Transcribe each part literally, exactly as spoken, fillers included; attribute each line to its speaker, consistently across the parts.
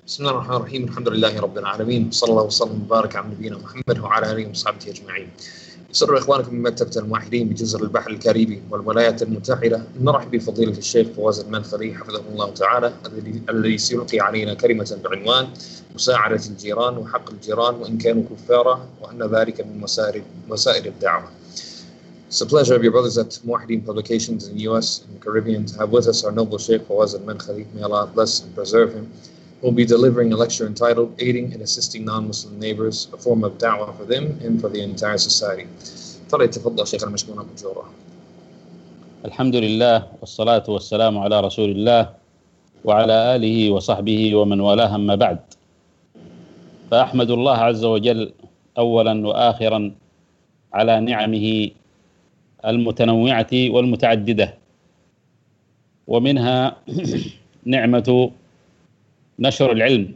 Speaker 1: بسم الله الرحمن الرحيم. الحمد لله رب العالمين، صلى الله وسلم وبارك على نبينا محمد وعلى اله وصحبه اجمعين. يسر اخوانكم من مكتبة الموحدين بجزر البحر الكاريبي والولايات المتحدة ان نرحب بفضيلة الشيخ فواز المنخلي حفظه الله تعالى، الذي سيلقي علينا كلمة بعنوان مساعدة الجيران وحق الجيران وان كانوا كفارا، وان ذلك من وسائل وسائل الدعوة. It's a pleasure of your brothers at Muwahideen Publications in the U S and the Caribbean to have with us our noble Sheikh Fawaz al-Mankhali. May Allah bless and preserve him. We'll be delivering a lecture entitled Aiding and Assisting Non-Muslim Neighbors, a form of da'wah for them and for the entire society. فليتفضل شيخ المشكور مأجورا.
Speaker 2: الحمد لله والصلاة والسلام على رسول الله وعلى آله وصحبه ومن والاه، أما بعد، فأحمد الله عز وجل أولا وآخرا على نعمه المتنوعة والمتعددة، ومنها نعمة نشر العلم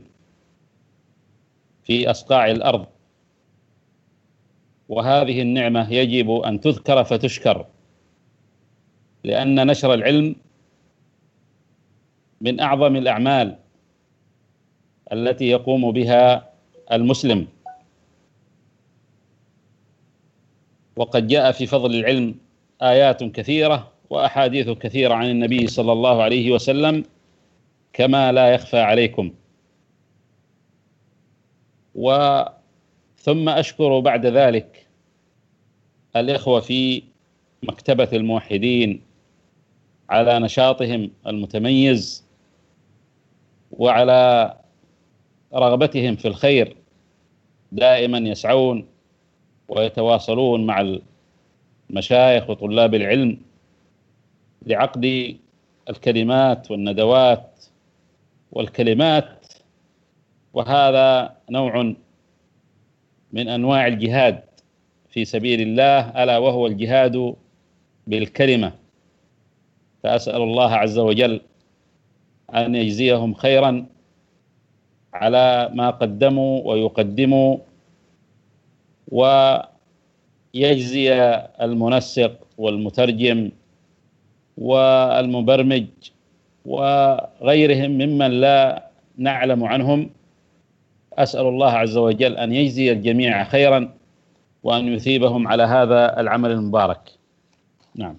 Speaker 2: في أصقاع الأرض، وهذه النعمة يجب أن تذكر فتشكر، لأن نشر العلم من أعظم الأعمال التي يقوم بها المسلم. وقد جاء في فضل العلم آيات كثيرة وأحاديث كثيرة عن النبي صلى الله عليه وسلم كما لا يخفى عليكم. وثم أشكر بعد ذلك الإخوة في مكتبة الموحدين على نشاطهم المتميز وعلى رغبتهم في الخير، دائما يسعون ويتواصلون مع المشايخ وطلاب العلم لعقد الكلمات والندوات والكلمات، وهذا نوع من أنواع الجهاد في سبيل الله، ألا وهو الجهاد بالكلمة. فأسأل الله عز وجل أن يجزيهم خيرا على ما قدموا ويقدموا، ويجزي المنسق والمترجم والمبرمج وغيرهم ممن لا نعلم عنهم. أسأل الله عز وجل أن يجزي الجميع خيرا وأن يثيبهم على هذا العمل المبارك. نعم.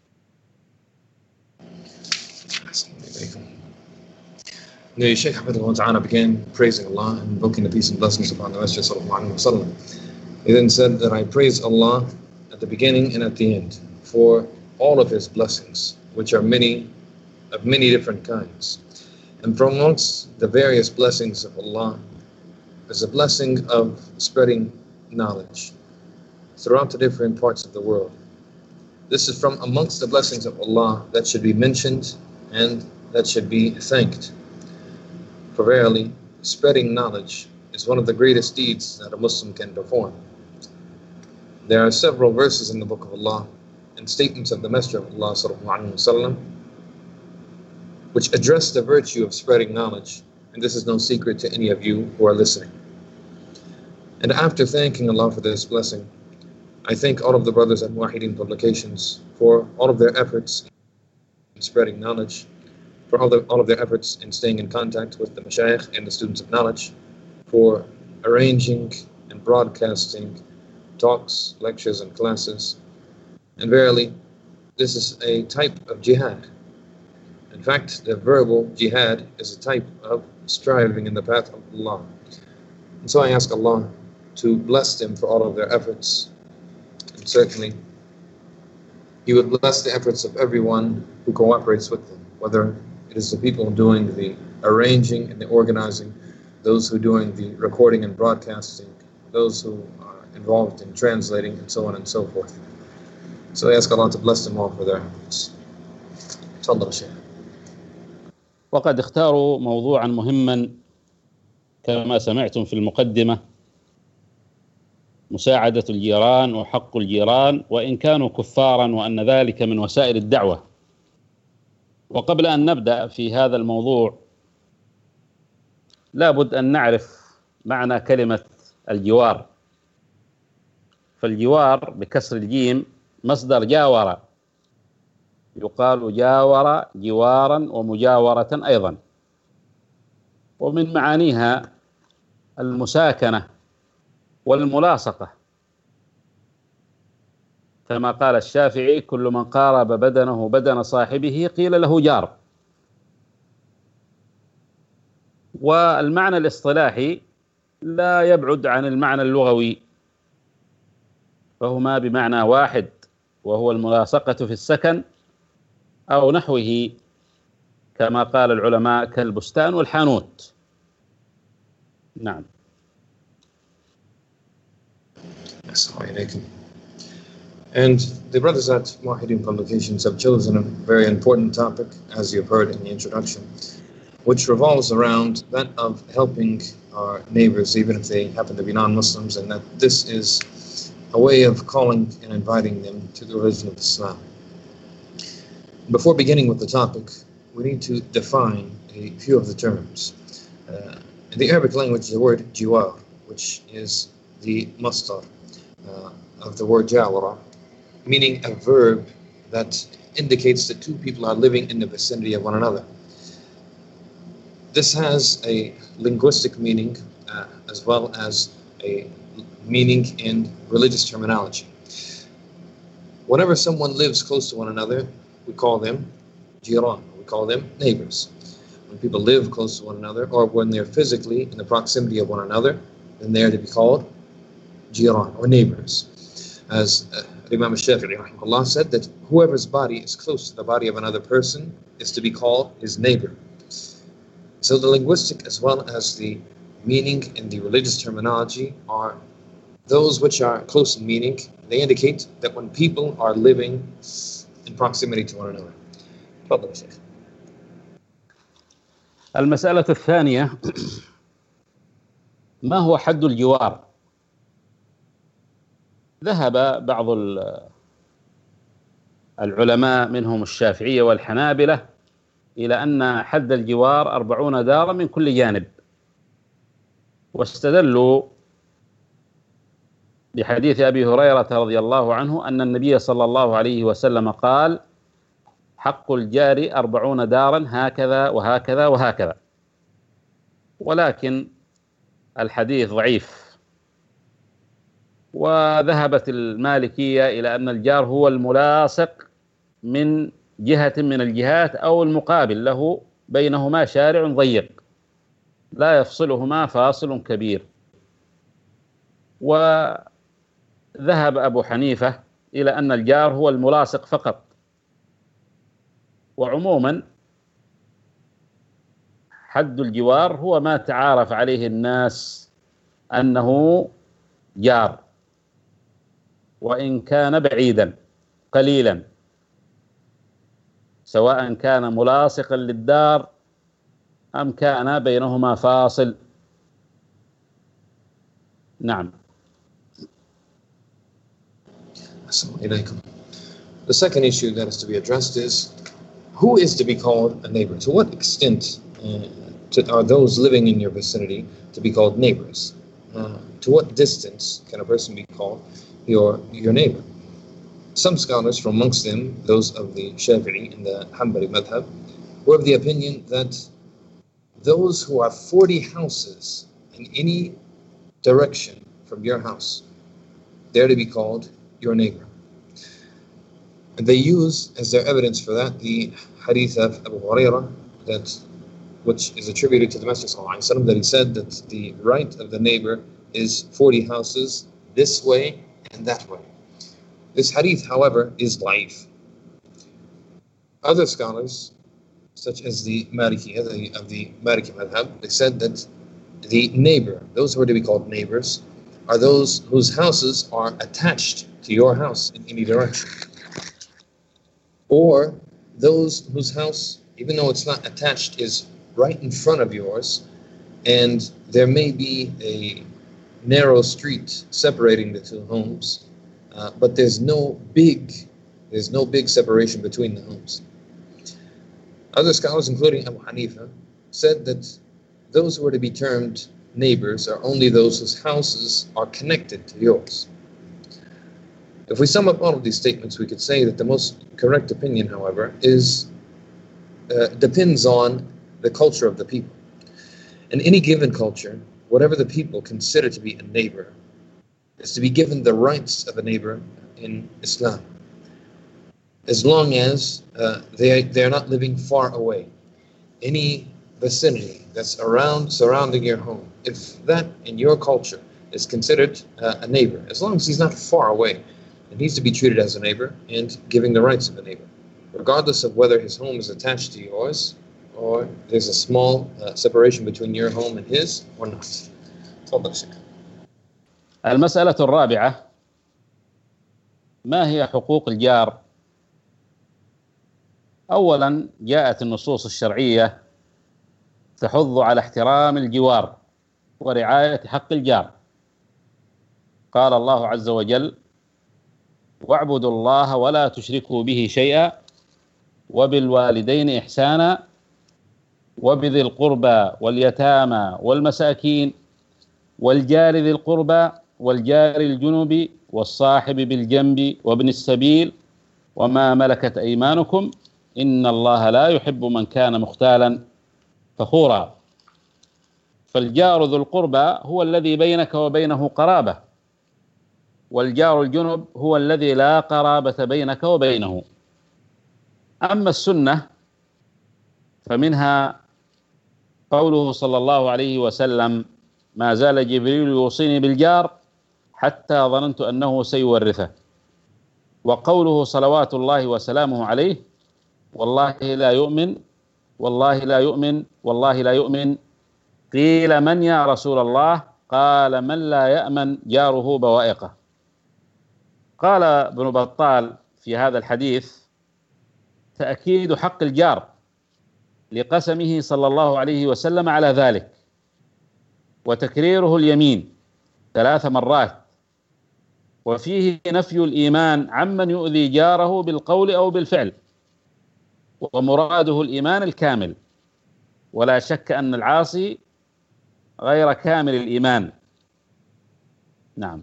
Speaker 1: The Shaykh Hafidhullah Ta'ala began praising Allah and invoking the peace and blessings upon the Messenger Sallallahu Alaihi Wasallam. He then said that I praise Allah at the beginning and at the end for all of His blessings, which are many, of many different kinds. And from amongst the various blessings of Allah is a blessing of spreading knowledge throughout the different parts of the world. This is from amongst the blessings of Allah that should be mentioned and that should be thanked. For verily, spreading knowledge is one of the greatest deeds that a Muslim can perform. There are several verses in the Book of Allah and statements of the Messenger of Allah Sallallahu Alaihi Wasallam which address the virtue of spreading knowledge, and this is no secret to any of you who are listening. And after thanking Allah for this blessing, I thank all of the brothers at Muwahideen Publications for all of their efforts in spreading knowledge, for all, the, all of their efforts in staying in contact with the mashayikh and the students of knowledge, for arranging and broadcasting talks, lectures, and classes. And verily, this is a type of jihad. In fact, the verbal jihad is a type of striving in the path of Allah. And so I ask Allah to bless them for all of their efforts. And certainly, He would bless the efforts of everyone who cooperates with them, whether it is the people doing the arranging and the organizing, those who are doing the recording and broadcasting, those who are involved in translating, and so on and so forth. So I ask Allah to bless them all for their efforts. تفضل شيخ.
Speaker 2: وقد اختاروا موضوعا مهما كما سمعتم في المقدمة: مساعدة الجيران وحق الجيران وإن كانوا كفارا، وأن ذلك من وسائل الدعوة. وقبل أن نبدأ في هذا الموضوع لابد أن نعرف معنى كلمة الجوار. فالجوار بكسر الجيم مصدر جاور، يقال جاور جوارا ومجاورة أيضا. ومن معانيها المساكنة والملاصقة، كما قال الشافعي: كل من قارب بدنه بدن صاحبه قيل له جار. والمعنى الاصطلاحي لا يبعد عن المعنى اللغوي، فهما بمعنى واحد، وهو الملاصقة في السكن أو نحوه، كما قال العلماء كالبستان والحانوت. نعم.
Speaker 1: And the brothers at Muwahhideen Publications have chosen a very important topic, as you've heard in the introduction, which revolves around that of helping our neighbors, even if they happen to be non-Muslims, and that this is a way of calling and inviting them to the religion of Islam. Before beginning with the topic, we need to define a few of the terms. Uh, in the Arabic language, the word jiwar, which is the masdar uh, of the word jawara, meaning a verb that indicates that two people are living in the vicinity of one another. This has a linguistic meaning uh, as well as a meaning in religious terminology. Whenever someone lives close to one another, we call them jiran, we call them neighbors. When people live close to one another, or when they're physically in the proximity of one another, then they are to be called jiran, or neighbors. As uh, Imam al-Shafi'i rahimahullah said, that whoever's body is close to the body of another person is to be called his neighbor. So the linguistic as well as the meaning in the religious terminology are those which are close in meaning. They indicate that when people are living in proximity to one another. تفضل يا شيخ.
Speaker 2: المسألة الثانية: ما هو حد الجوار؟ ذهب بعض العلماء منهم الشافعية والحنابلة إلى أن حد الجوار أربعون دارا من كل جانب، واستدلوا بحديث أبي هريرة رضي الله عنه أن النبي صلى الله عليه وسلم قال: حق الجار أربعون دارا هكذا وهكذا وهكذا. ولكن الحديث ضعيف. وذهبت المالكية إلى أن الجار هو الملاصق من جهة من الجهات أو المقابل له، بينهما شارع ضيق لا يفصلهما فاصل كبير. وذهب أبو حنيفة إلى أن الجار هو الملاصق فقط. وعموما حد الجوار هو ما تعارف عليه الناس أنه جار، وإن كان بعيدا قليلا، سواء كان ملاصقا للدار أم كان بينهما فاصل. نعم.
Speaker 1: The second issue that is to be addressed is, who is to be called a neighbor? To what extent uh, to, are those living in your vicinity to be called neighbors? Uh, to what distance can a person be called your, your neighbor? Some scholars, from amongst them, those of the Shafi'i and the Hanbali madhab, were of the opinion that those who are forty houses in any direction from your house, they're to be called your neighbor. And they use as their evidence for that the hadith of Abu Hurairah, that which is attributed to the Messenger sallallahu alaihi wasallam, that he said that the right of the neighbor is forty houses this way and that way. This hadith, however, is da'if. Other scholars, such as the Maliki of the, of the Maliki madhab, they said that the neighbor, those who are to be called neighbors, are those whose houses are attached to your house in any direction, or those whose house, even though it's not attached, is right in front of yours, and there may be a narrow street separating the two homes, uh, but there's no big, there's no big separation between the homes. Other scholars, including Abu Hanifa, said that those who are to be termed neighbors are only those whose houses are connected to yours. If we sum up all of these statements, we could say that the most correct opinion, however, is uh, depends on the culture of the people. In any given culture, whatever the people consider to be a neighbor is to be given the rights of a neighbor in Islam, as long as uh, they, they're not living far away. Any vicinity that's around, surrounding your home, if that in your culture is considered uh, a neighbor, as long as he's not far away, it needs to be treated as a neighbor and giving the rights of a neighbor, regardless of whether his home is attached to yours or there's a small uh, separation between your home and his or not. تفضل شيخ.
Speaker 2: المسألة الرابعة: ما هي حقوق الجار؟ أولا، جاءت النصوص الشرعية تحض على احترام الجوار ورعاية حق الجار. قال الله عز وجل: واعبدوا الله ولا تشركوا به شيئا وبالوالدين إحسانا وبذي القربى واليتامى والمساكين والجار ذي القربى والجار الجنب والصاحب بالجنب وابن السبيل وما ملكت أيمانكم إن الله لا يحب من كان مختالا فخورا. فالجار ذو القربى هو الذي بينك وبينه قرابة، والجار الجنب هو الذي لا قرابة بينك وبينه. أما السنة فمنها قوله صلى الله عليه وسلم: ما زال جبريل يوصيني بالجار حتى ظننت أنه سيورثه. وقوله صلوات الله وسلامه عليه: والله لا يؤمن والله لا يؤمن والله لا يؤمن. قيل: من يا رسول الله؟ قال: من لا يأمن جاره بوائقه. قال ابن بطال في هذا الحديث: تأكيد حق الجار لقسمه صلى الله عليه وسلم على ذلك، وتكريره اليمين ثلاث مرات، وفيه نفي الإيمان عمن يؤذي جاره بالقول أو بالفعل، ومراده الإيمان الكامل، ولا شك أن العاصي غير كامل الإيمان. نعم.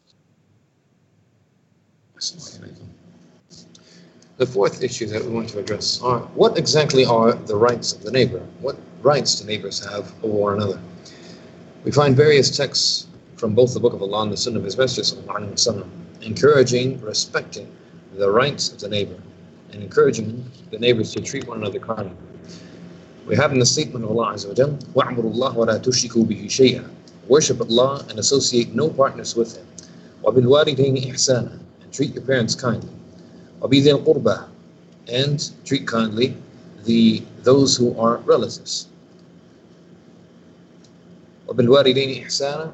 Speaker 1: The fourth issue that we want to address are: what exactly are the rights of the neighbor? What rights do neighbors have over one another? We find various texts from both the Book of Allah and the Sunnah of His Messenger ﷺ encouraging, respecting the rights of the neighbor and encouraging the neighbors to treat one another kindly. We have in the statement of Allah Azza wa Jal: وَاعْبُدُوا اللَّهَ وَلَا تُشْرِكُوا بِهِ شَيْئًا. Worship Allah and associate no partners with Him. وَبِالْوَالِدَيْنِ إِحْسَانًا. And treat your parents kindly. وَبِذِي الْقُرْبَى. And treat kindly the those who are relatives. وبالوالدين إحسانا.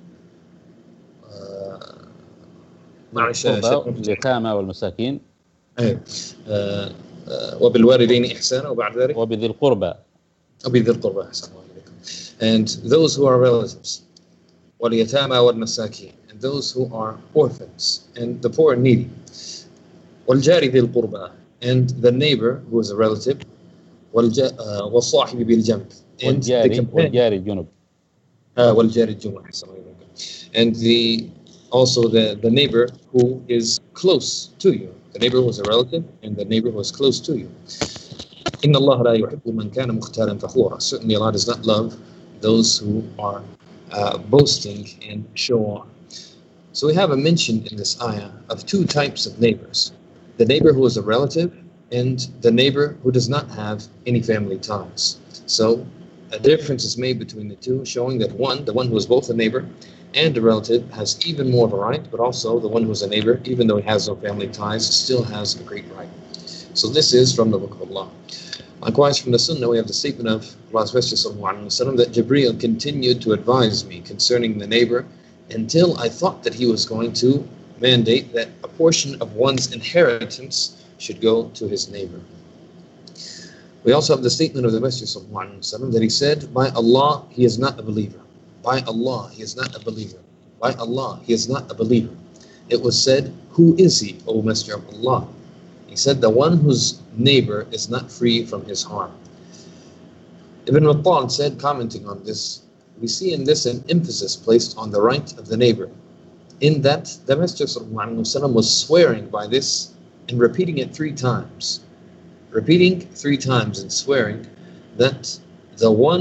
Speaker 1: معلش
Speaker 2: اليتامى والمساكين.
Speaker 1: ايه وبالوالدين إحسانا وبعد ذلك
Speaker 2: وبذي القربى.
Speaker 1: وبذي القربى أحسن الله عليكم. And those who are relatives. واليتامى والمساكين. And those who are orphans and the poor and needy. والجار ذي القربى. And the neighbor who is a relative. والصاحب بالجنب. And the
Speaker 2: والجار الجنب.
Speaker 1: Uh, and the also the, the neighbor who is close to you, the neighbor who is a relative and the neighbor who is close to you. إِنَّ اللَّهَ لَا يُحِبُّ مَنْ كَانَ مُخْتَالًا فَخُورًا. Certainly Allah does not love those who are uh, boasting and show on. So we have a mention in this ayah of two types of neighbors: the neighbor who is a relative and the neighbor who does not have any family ties. So a difference is made between the two, showing that one, the one who is both a neighbor and a relative, has even more of a right, but also the one who is a neighbor, even though he has no family ties, still has a great right. So this is from the Book of Allah. Likewise, from the Sunnah, we have the statement of Allah's Messenger ﷺ that Jibreel continued to advise me concerning the neighbor until I thought that he was going to mandate that a portion of one's inheritance should go to his neighbor. We also have the statement of the Messenger ﷺ that he said, by Allah, he is not a believer. By Allah, he is not a believer. By Allah, he is not a believer. It was said, who is he, O Messenger of Allah? He said, the one whose neighbor is not free from his harm. Ibn Battal said, commenting on this, we see in this an emphasis placed on the right of the neighbor, in that the Messenger ﷺ was swearing by this and repeating it three times. Repeating three times and swearing that the one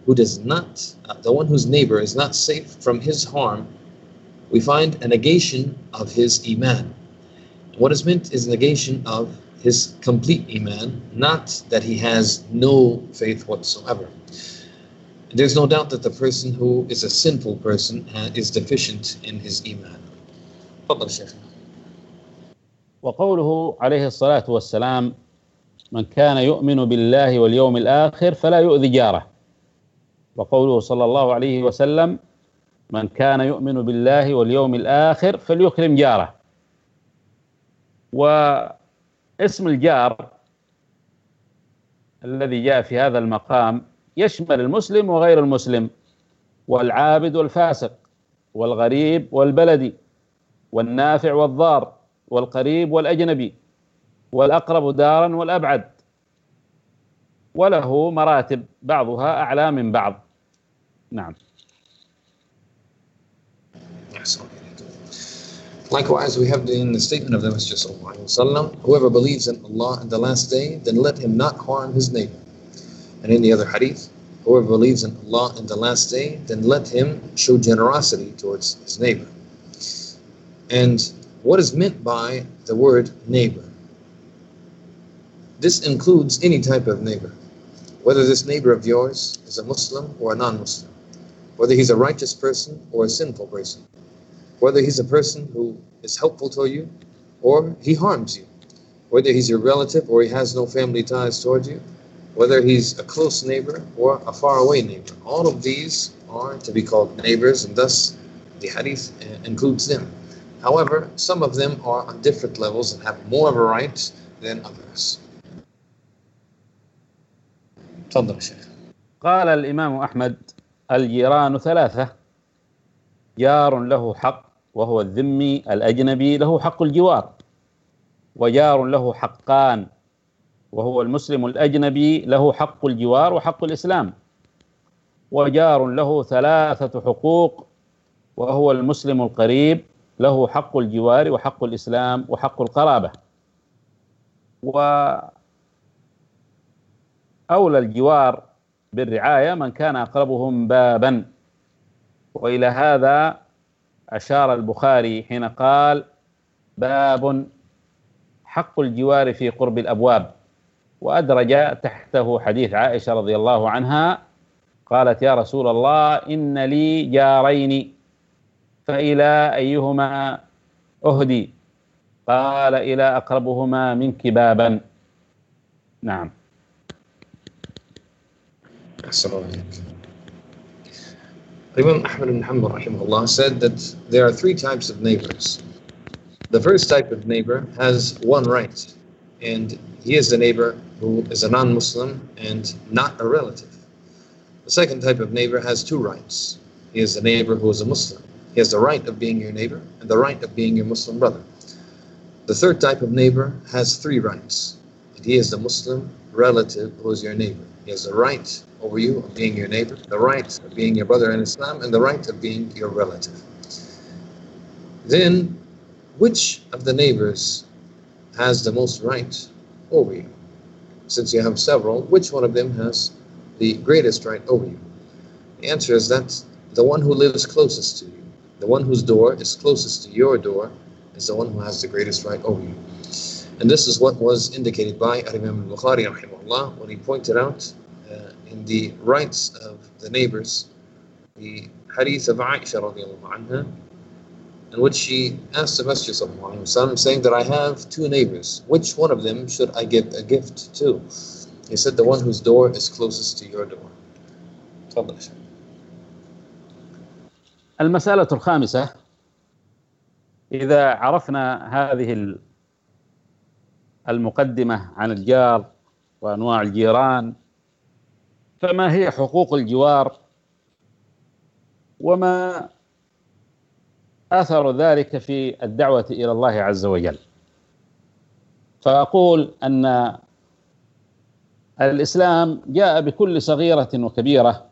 Speaker 1: who does not, uh, the one whose neighbor is not safe from his harm, we find a negation of his iman. What is meant is negation of his complete iman, not that he has no faith whatsoever. There's no doubt that the person who is a sinful person is deficient in his iman. تفضل شيخ.
Speaker 2: وقوله عليه الصلاة والسلام: من كان يؤمن بالله واليوم الآخر فلا يؤذي جاره. وقوله صلى الله عليه وسلم: من كان يؤمن بالله واليوم الآخر فليكرم جاره. واسم الجار الذي جاء في هذا المقام يشمل المسلم وغير المسلم، والعابد والفاسق، والغريب والبلدي، والنافع والضار، والقريب والأجنبي، والأقرب دارا والأبعد، وله مراتب بعضها أعلى من بعض. نعم.
Speaker 1: Likewise, we have in the statement of the Messenger sallallahu alaihi wasallam, whoever believes in Allah and the last day, then let him not harm his neighbor. And in the other hadith, whoever believes in Allah and the last day, then let him show generosity towards his neighbor. And what is meant by the word neighbor? This includes any type of neighbor, whether this neighbor of yours is a Muslim or a non-Muslim, whether he's a righteous person or a sinful person, whether he's a person who is helpful to you or he harms you, whether he's your relative or he has no family ties towards you, whether he's a close neighbor or a faraway neighbor. All of these are to be called neighbors, and thus the hadith includes them. However, some of them are on different levels and have more of a right than others. تفضل شيخ.
Speaker 2: قال الإمام أحمد: الجيران ثلاثة: جار له حق وهو الذمي الأجنبي له حق الجوار، وجار له حقان وهو المسلم الأجنبي له حق الجوار وحق الإسلام، وجار له ثلاثة حقوق وهو المسلم القريب له حق الجوار وحق الإسلام وحق القرابة. وأولى الجوار بالرعاية من كان أقربهم بابا، وإلى هذا أشار البخاري حين قال: باب حق الجوار في قرب الأبواب، وأدرج تحته حديث عائشة رضي الله عنها قالت: يا رسول الله إن لي جارين فإلى أيهما أهدي؟ قال: إلى أقربهما منك بابا. نعم.
Speaker 1: Imam Ahmad ibn Hanbal rahimahullah said that there are three types of neighbors. The first type of neighbor has one right, and he is the neighbor who is a non-Muslim and not a relative. The second type of neighbor has two rights. He is the neighbor who is a Muslim. He has the right of being your neighbor and the right of being your Muslim brother. The third type of neighbor has three rights, and he is the Muslim relative who is your neighbor. He has the right over you of being your neighbor, the right of being your brother in Islam, and the right of being your relative. Then, which of the neighbors has the most right over you? Since you have several, which one of them has the greatest right over you? The answer is that the one who lives closest to you, the one whose door is closest to your door, is the one who has the greatest right over you. And this is what was indicated by Imam al-Bukhari rahimahullah when he pointed out uh, in the rights of the neighbors the hadith of Aisha radiallahu anha, in which she asked the Messenger sallallahu alaihi wasallam, saying that I have two neighbors, which one of them should I give a gift to? He said, the one whose door is closest to your door. تفضل.
Speaker 2: المسألة الخامسة: إذا عرفنا هذه المقدمة عن الجار وأنواع الجيران، فما هي حقوق الجوار وما أثر ذلك في الدعوة إلى الله عز وجل؟ فأقول أن الإسلام جاء بكل صغيرة وكبيرة،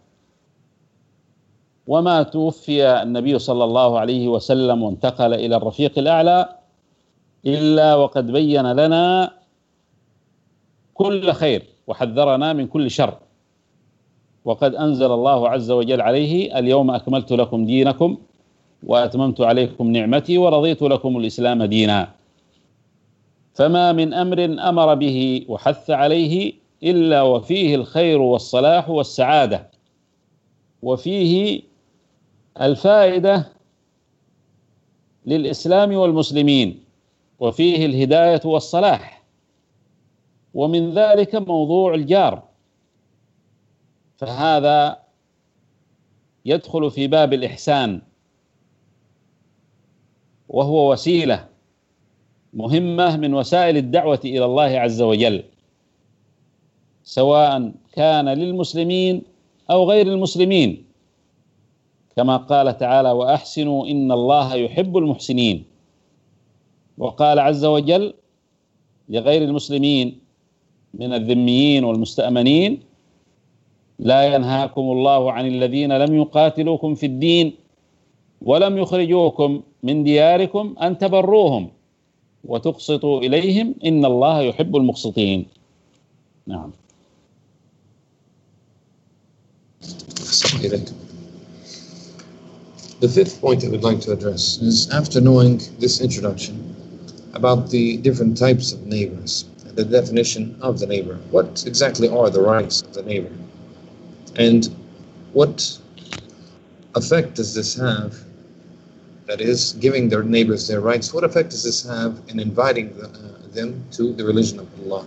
Speaker 2: وما توفي النبي صلى الله عليه وسلم وانتقل إلى الرفيق الأعلى إلا وقد بين لنا كل خير وحذرنا من كل شر. وقد أنزل الله عز وجل عليه: اليوم أكملت لكم دينكم وأتممت عليكم نعمتي ورضيت لكم الإسلام دينا. فما من أمر أمر به وحث عليه إلا وفيه الخير والصلاح والسعادة، وفيه الفائدة للإسلام والمسلمين، وفيه الهداية والصلاح. ومن ذلك موضوع الجار، فهذا يدخل في باب الإحسان، وهو وسيلة مهمة من وسائل الدعوة إلى الله عز وجل، سواء كان للمسلمين أو غير المسلمين، كما قال تعالى: وأحسنوا إن الله يحب المحسنين. وقال عز وجل لغير المسلمين من الذميين والمستأمنين: لا ينهاكم الله عن الذين لم يقاتلوكم في الدين ولم يخرجوكم من دياركم أن تبروهم وتقسطوا إليهم إن الله يحب المقسطين. نعم.
Speaker 1: The fifth point I would like to address is, after knowing this introduction about the different types of neighbors and the definition of the neighbor, what exactly are the rights of the neighbor? And what effect does this have, that is, giving their neighbors their rights, what effect does this have in inviting the, uh, them to the religion of Allah?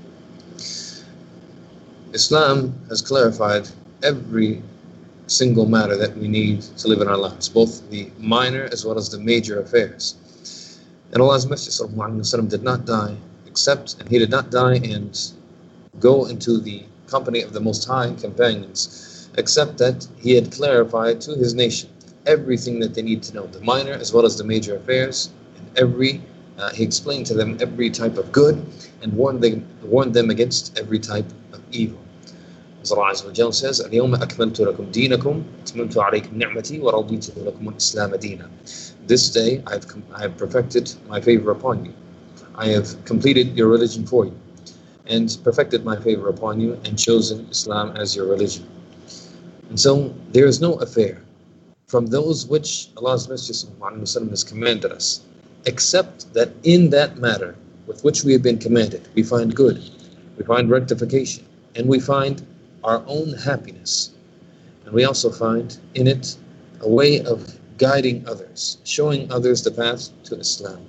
Speaker 1: Islam has clarified every single matter that we need to live in our lives, both the minor as well as the major affairs. And Allah's Messenger ﷺ did not die except, and he did not die and go into the company of the Most High companions, except that he had clarified to his nation everything that they need to know, the minor as well as the major affairs, and every uh, he explained to them every type of good and warned them, warned them against every type of evil. As Allah Azza wa Jalla says, اليوم أكملت لكم دينكم وأتممت عليكم نعمتي ورضيت لكم الإسلام دينا. This day I have, I have perfected my favor upon you. I have completed your religion for you, and perfected my favor upon you, and chosen Islam as your religion. And so there is no affair from those which Allah's Messenger ﷺ has commanded us, except that in that matter with which we have been commanded, we find good, we find rectification, and we find our own happiness. And we also find in it a way of guiding others, showing others the path to Islam.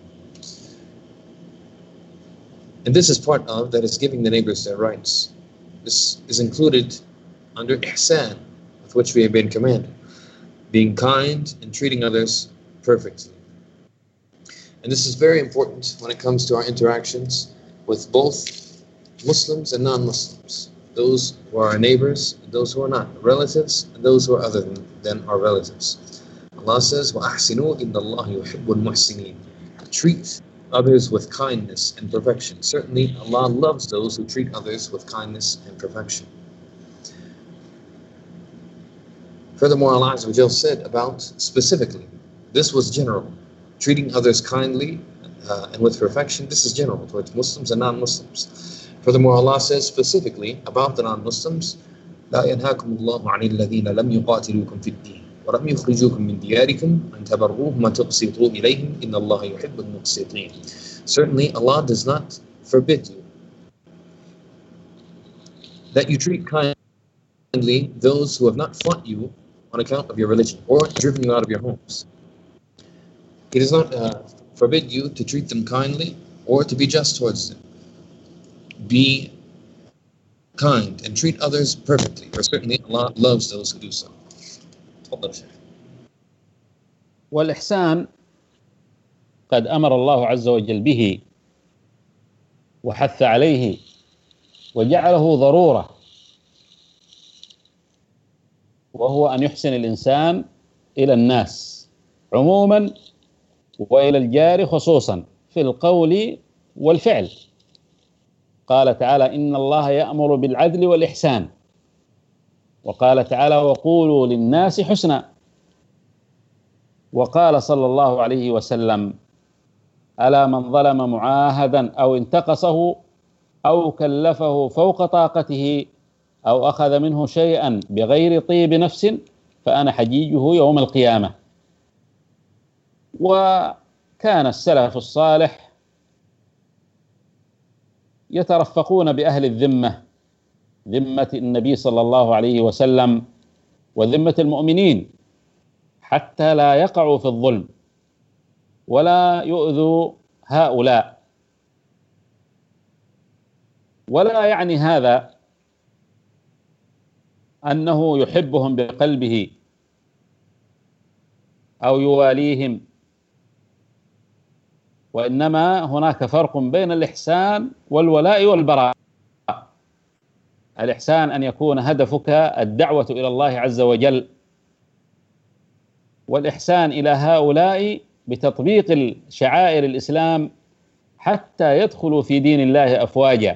Speaker 1: And this is part of, that is, giving the neighbors their rights. This is included under ihsan, with which we have been commanded, being kind and treating others perfectly. And this is very important when it comes to our interactions with both Muslims and non-Muslims, those who are our neighbors, and those who are not, relatives, and those who are other than, than our relatives. Allah says, وَأَحْسِنُوا إِنَّ اللَّهَ يُحِبُّ الْمُحْسِنِينَ. Treat others with kindness and perfection. Certainly, Allah loves those who treat others with kindness and perfection. Furthermore, Allah Azza wa Jalla said about, specifically, this was general, treating others kindly uh, and with perfection. This is general towards Muslims and non-Muslims. Furthermore, Allah says specifically about the non-Muslims, لا ينهاكم الله عن الذين لم يقاتلوكم في الدين ولم يخرجوكم من دياركم أن تبروهم وتقسطوا إليهم إن الله يحب المقسطين. Certainly, Allah does not forbid you that you treat kindly those who have not fought you on account of your religion or driven you out of your homes. He does not uh, forbid you to treat them kindly or to be just towards them. Be kind and treat others perfectly, for certainly Allah loves those who do so.
Speaker 2: والإحسان قد أمر الله عز وجل به وحث عليه وجعله ضرورة، وهو أن يحسن الإنسان إلى الناس عموما وإلى الجار خصوصا في القول والفعل. قال تعالى: إن الله يأمر بالعدل والإحسان. وقال تعالى: وقولوا للناس حسنا. وقال صلى الله عليه وسلم: ألا من ظلم معاهدا أو انتقصه أو كلفه فوق طاقته أو أخذ منه شيئا بغير طيب نفس فأنا حجيجه يوم القيامة. وكان السلف الصالح يترفقون بأهل الذمة، ذمة النبي صلى الله عليه وسلم وذمة المؤمنين، حتى لا يقعوا في الظلم ولا يؤذوا هؤلاء. ولا يعني هذا أنه يحبهم بقلبه أو يواليهم، وإنما هناك فرق بين الإحسان والولاء والبراء. الإحسان أن يكون هدفك الدعوة إلى الله عز وجل، والإحسان إلى هؤلاء بتطبيق شعائر الإسلام حتى يدخلوا في دين الله أفواجا.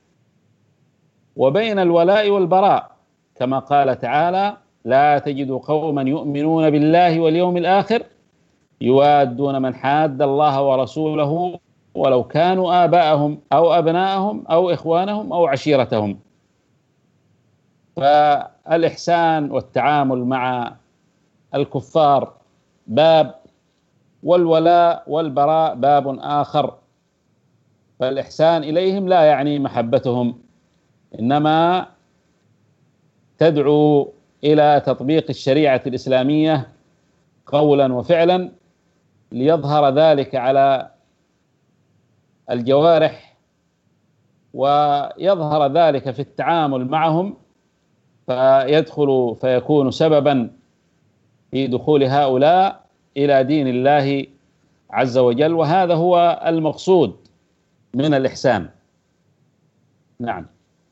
Speaker 2: وبين الولاء والبراء كما قال تعالى: لا تجد قوما يؤمنون بالله واليوم الآخر يوادون من حاد الله ورسوله ولو كانوا آباءهم أو أبناءهم أو إخوانهم أو عشيرتهم. فالإحسان والتعامل مع الكفار باب، والولاء والبراء باب آخر. فالإحسان إليهم لا يعني محبتهم، إنما تدعو إلى تطبيق الشريعة الإسلامية قولا وفعلا، ليظهر ذلك على الجوارح ويظهر ذلك في التعامل معهم، فيدخل فيكون سببا في دخول هؤلاء إلى دين الله عز وجل. وهذا هو المقصود من الإحسان. نعم.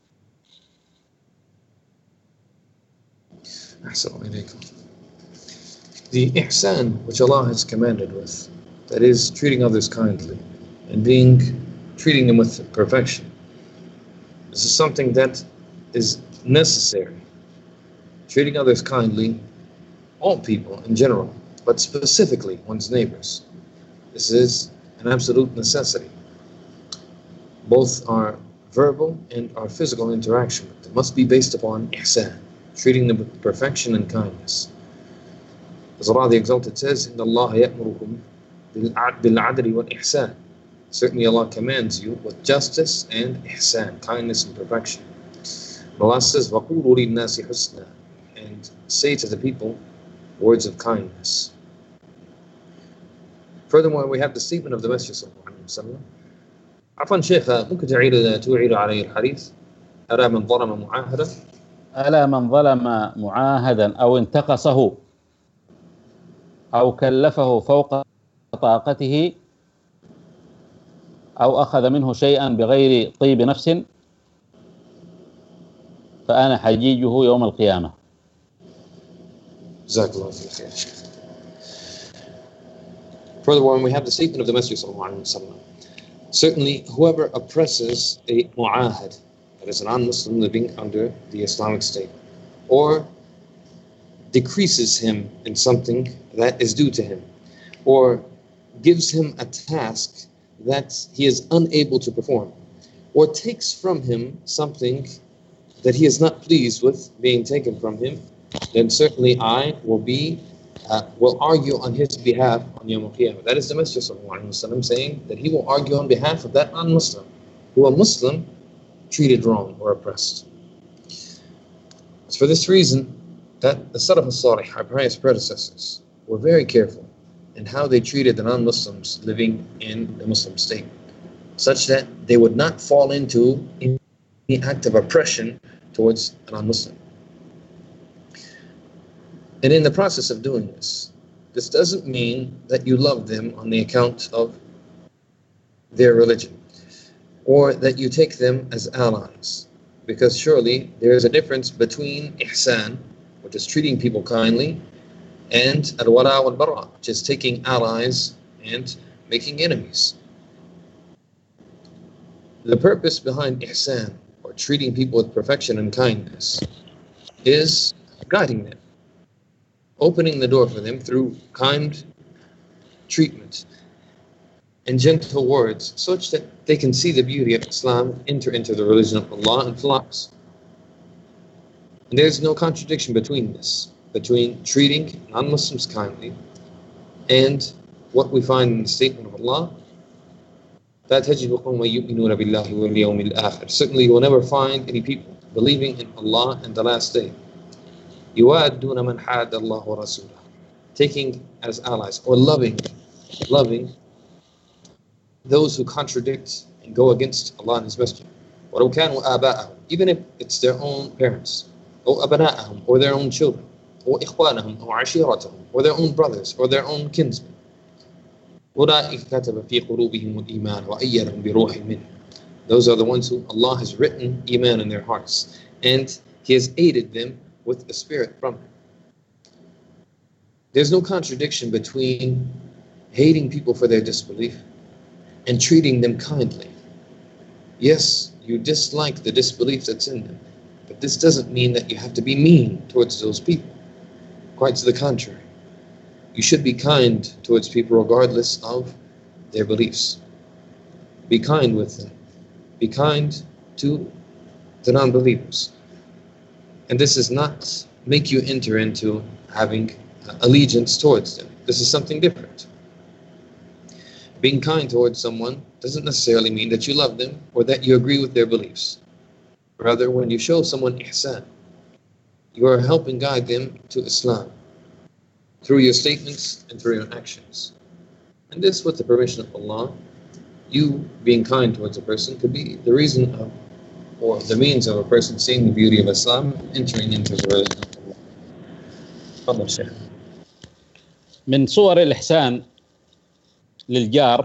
Speaker 1: أحسن إليكم. The ihsan which Allah has commanded with, that is treating others kindly and being treating them with perfection, this is something that is necessary. Treating others kindly, all people in general, but specifically one's neighbors, this is an absolute necessity. Both our verbal and our physical interaction with them must be based upon ihsan, treating them with perfection and kindness. As Allah the Exalted says, إِنَّ اللَّهَ يَأْمُرُكُمْ بِالْعَدْلِ وَالْإِحْسَانِ. Certainly Allah commands you with justice and ihsan, kindness and perfection. Allah says, وَقُولُوا لِلنَّاسِ حُسْنًا, and say to the people words of kindness. Furthermore, we have the statement of the Messenger sallallahu alaihi wasallam. عفوا شيخ ممكن تعيد تعيد علي الحديث؟ ألا من ظلم معاهدا
Speaker 2: ألا من ظلم معاهدا أو انتقصه أو كلفه فوق طاقته أو أخذ منه شيئا بغير طيب نفس فأنا حجيجه يوم القيامة.
Speaker 1: جزاك الله خير. Furthermore, we have the statement of the Messenger sallallahu alaihi wasallam. Certainly, whoever oppresses a mu'ahad, that is a non-Muslim living under the Islamic State, or decreases him in something that is due to him, or gives him a task that he is unable to perform, or takes from him something that he is not pleased with being taken from him, then certainly I will be uh, will argue on his behalf on Yawm al-Qiyamah. That is the Messenger sallallahu alaihi wasallam saying that he will argue on behalf of that non-Muslim who a Muslim treated wrong or oppressed. It's for this reason that the Salaf al-Salih, our pious predecessors, were very careful in how they treated the non-Muslims living in the Muslim state, such that they would not fall into any act of oppression towards a non-Muslim. And in the process of doing this, this doesn't mean that you love them on the account of their religion, or that you take them as allies, because surely there is a difference between ihsan, which is treating people kindly, and al-wala wal-bara, which is taking allies and making enemies. The purpose behind ihsan, or treating people with perfection and kindness, is guiding them, opening the door for them through kind treatment and gentle words, such that they can see the beauty of Islam, enter into the religion of Allah and flourish. And there's no contradiction between this, between treating non-Muslims kindly and what we find in the statement of Allah, لا تجد قوما يؤمنون بالله واليوم الآخر. Certainly you will never find any people believing in Allah and the last day. يوادون من حاد الله ورسوله, taking as allies or loving, loving those who contradict and go against Allah and His Messenger. ولو كانوا آباءهم, even if it's their own parents, or أبناءهم, or their own children, or إخوانهم, or عشيرتهم, or their own brothers, or their own kinsmen. أولئك كتب في قلوبهم الإيمان وأيدهم بروح منه. Those are the ones who Allah has written Iman in their hearts, and He has aided them with the Spirit from Him. There's no contradiction between hating people for their disbelief and treating them kindly. Yes, you dislike the disbelief that's in them, but this doesn't mean that you have to be mean towards those people. Quite to the contrary. You should be kind towards people regardless of their beliefs. Be kind with them. Be kind to the non-believers. And this does not make you enter into having allegiance towards them. This is something different. Being kind towards someone doesn't necessarily mean that you love them or that you agree with their beliefs. Rather, when you show someone ihsan, you are helping guide them to Islam through your statements and through your actions. And this, with the permission of Allah, you being kind towards a person could be the reason of, or the means of a person seeing the beauty of Islam, entering into the religion of Allah. تفضل شيخ.
Speaker 2: من صور الإحسان للجار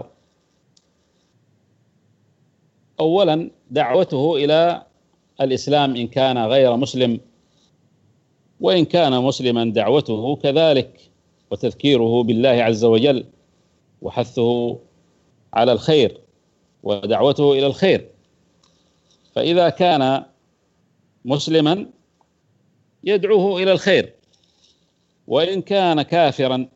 Speaker 2: أولا دعوته إلى الإسلام إن كان غير مسلم، وإن كان مسلما دعوته كذلك، وتذكيره بالله عز وجل وحثه على الخير ودعوته إلى الخير. فإذا كان مسلما يدعوه إلى الخير، وإن كان كافرا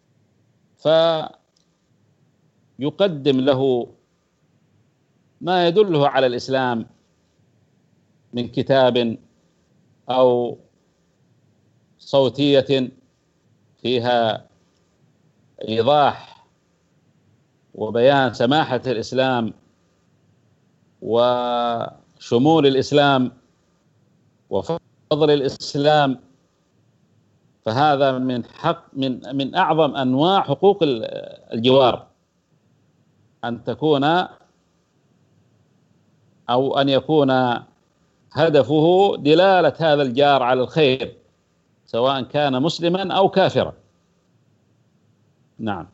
Speaker 2: فيقدم له ما يدله على الإسلام من كتاب أو صوتية فيها إيضاح وبيان سماحة الإسلام وشمول الإسلام وفضل الإسلام. فهذا من حق من من أعظم أنواع حقوق الجوار، أن تكون أو أن يكون هدفه دلالة هذا الجار على الخير، سواء كان مسلما أو كافرا. نعم.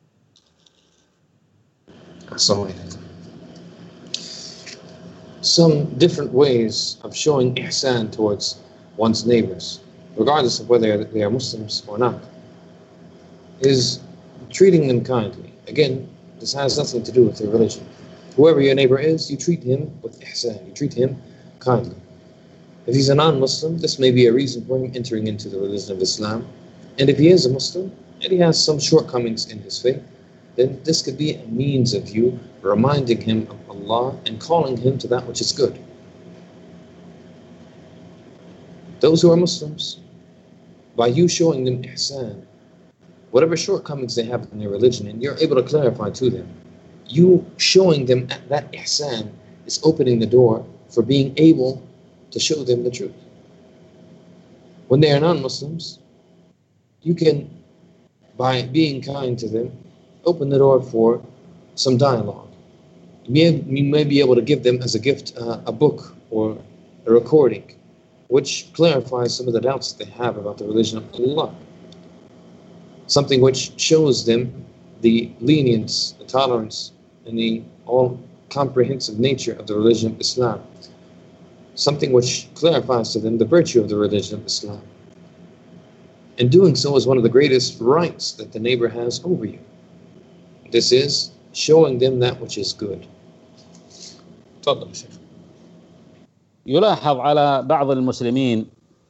Speaker 1: Some different ways of showing ihsan towards one's neighbors, regardless of whether they are Muslims or not, is treating them kindly. Again, this has nothing to do with their religion. Whoever your neighbor is, you treat him with ihsan, you treat him kindly. If he's a non-Muslim, this may be a reason for him entering into the religion of Islam. And if he is a Muslim, and he has some shortcomings in his faith, then this could be a means of you reminding him of Allah and calling him to that which is good. Those who are Muslims, by you showing them ihsan, whatever shortcomings they have in their religion, and you're able to clarify to them, you showing them that ihsan is opening the door for being able to show them the truth. When they are non-Muslims, you can, by being kind to them, open the door for some dialogue. You may, you may be able to give them as a gift uh, a book or a recording which clarifies some of the doubts that they have about the religion of Allah. Something which shows them the lenience, the tolerance, and the all-comprehensive nature of the religion of Islam. Something which clarifies to them the virtue of the religion of Islam. And doing so is one of the greatest rights that the neighbor has over you. This is showing them that which is good. تفضل شيخ.
Speaker 2: يلاحظ على بعض المسلمين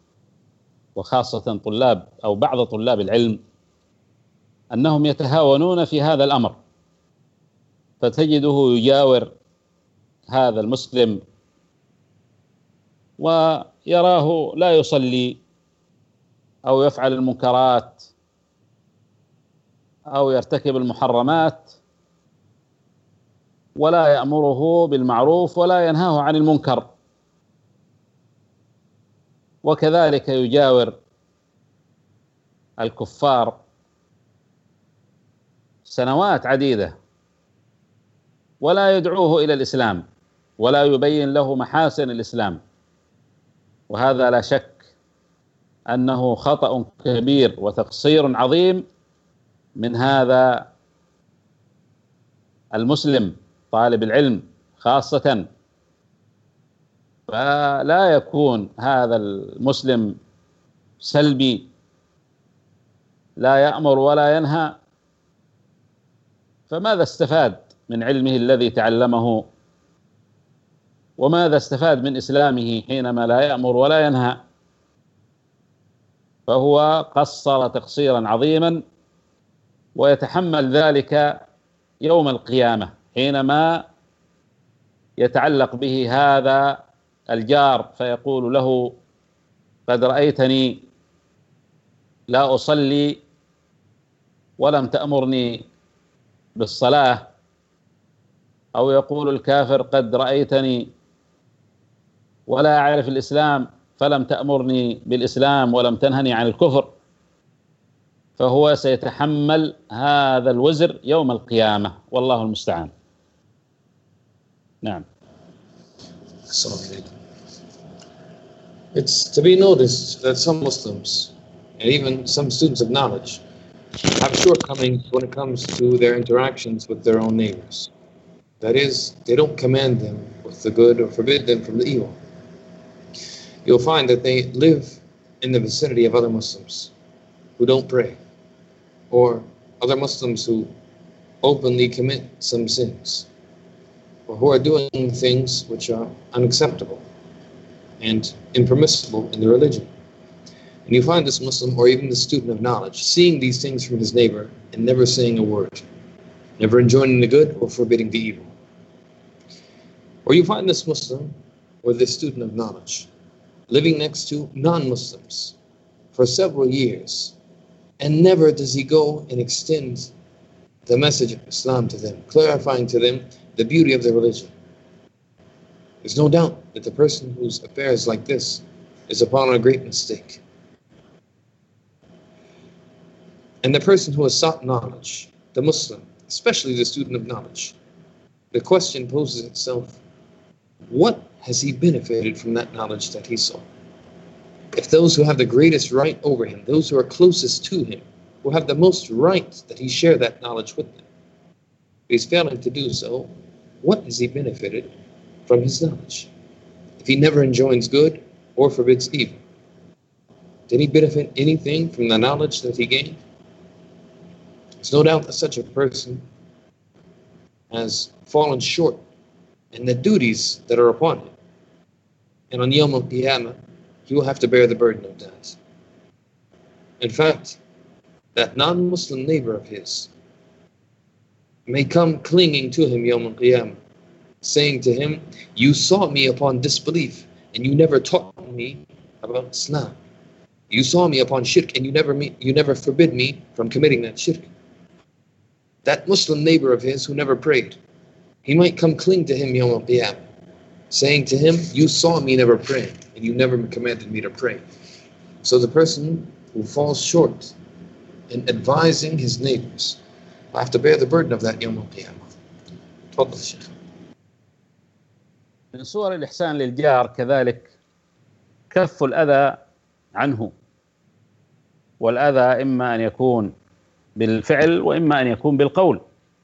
Speaker 2: وخاصة طلاب أو بعض طلاب العلم أنهم يتهاونون في هذا الأمر، فتجده يجاور هذا المسلم ويراه لا يصلي أو يفعل المنكرات أو يرتكب المحرمات، ولا يأمره بالمعروف ولا ينهاه عن المنكر، وكذلك يجاور الكفار سنوات عديدة ولا يدعوه إلى الإسلام ولا يبين له محاسن الإسلام. وهذا لا شك أنه خطأ كبير وتقصير عظيم من هذا المسلم طالب العلم خاصة. فلا يكون هذا المسلم سلبي لا يأمر ولا ينهى، فماذا استفاد من علمه الذي تعلمه؟ وماذا استفاد من إسلامه حينما لا يأمر ولا ينهى؟ فهو قصر تقصيرا عظيما، ويتحمل ذلك يوم القيامة حينما يتعلق به هذا الجار فيقول له: قد رأيتني لا أصلي ولم تأمرني بالصلاة. أو يقول الكافر: قد رأيتني ولا أعرف الإسلام فلم تأمرني بالإسلام ولم تنهني عن الكفر. فهو سيتحمل هذا الوزر يوم القيامة، والله المستعان. نعم.
Speaker 1: It's to be noticed that some Muslims and even some students of knowledge have shortcomings when it comes to their interactions with their own neighbors. That is, they don't command them with the good or forbid them from the evil. You'll find that they live in the vicinity of other Muslims who don't pray, or other Muslims who openly commit some sins, or who are doing things which are unacceptable and impermissible in the religion. And you find this Muslim, or even the student of knowledge, seeing these things from his neighbor and never saying a word, never enjoining the good or forbidding the evil. Or you find this Muslim, or this student of knowledge, living next to non-Muslims for several years, and never does he go and extend the message of Islam to them, clarifying to them the beauty of their religion. There's no doubt that the person whose affairs like this is upon a great mistake. And the person who has sought knowledge, the Muslim, especially the student of knowledge, the question poses itself: what has he benefited from that knowledge that he saw? If those who have the greatest right over him, those who are closest to him, who have the most right that he share that knowledge with them, if he's failing to do so, what has he benefited from his knowledge? If he never enjoins good or forbids evil, did he benefit anything from the knowledge that he gained? There's no doubt that such a person has fallen short in the duties that are upon him. And on Yawm al-Qiyamah, he will have to bear the burden of that. In fact, that non-Muslim neighbor of his may come clinging to him Yawm al-Qiyamah, saying to him, you saw me upon disbelief and you never taught me about Islam. You saw me upon shirk and you never me, you never forbid me from committing that shirk. That Muslim neighbor of his who never prayed, he might come cling to him Yawm al-Qiyamah, saying to him, you saw me never praying and you never commanded me to pray. So the person who falls short in advising his neighbors will have to bear the burden of that Yawm al-Qiyamah. تفضل شيخ.
Speaker 2: من صور الإحسان للجار كذلك كف الأذى عنه، والأذى إما أن يكون بالفعل وإما أن يكون بالقول،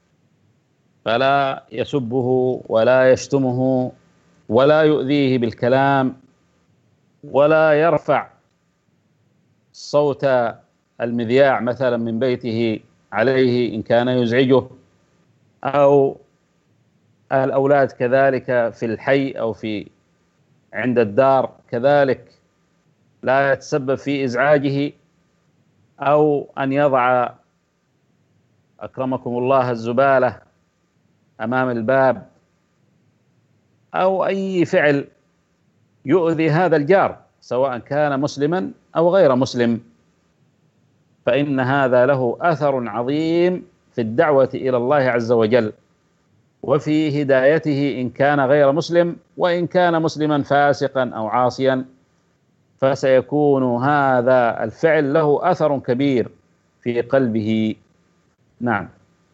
Speaker 2: فلا يسبه ولا يشتمه ولا يؤذيه بالكلام ولا يرفع صوت المذياع مثلا من بيته عليه إن كان يزعجه، أو الأولاد كذلك في الحي أو في عند الدار كذلك لا يتسبب في إزعاجه، أو أن يضع أكرمكم الله الزبالة أمام الباب، أو أي فعل يؤذي هذا الجار سواء كان مسلما أو غير مسلم، فإن هذا له أثر عظيم في الدعوة إلى الله عز وجل وفي هدايته إن كان غير مسلم، وإن كان مسلما فاسقا أو عاصيا فسيكون هذا الفعل له أثر كبير في قلبه. نعم.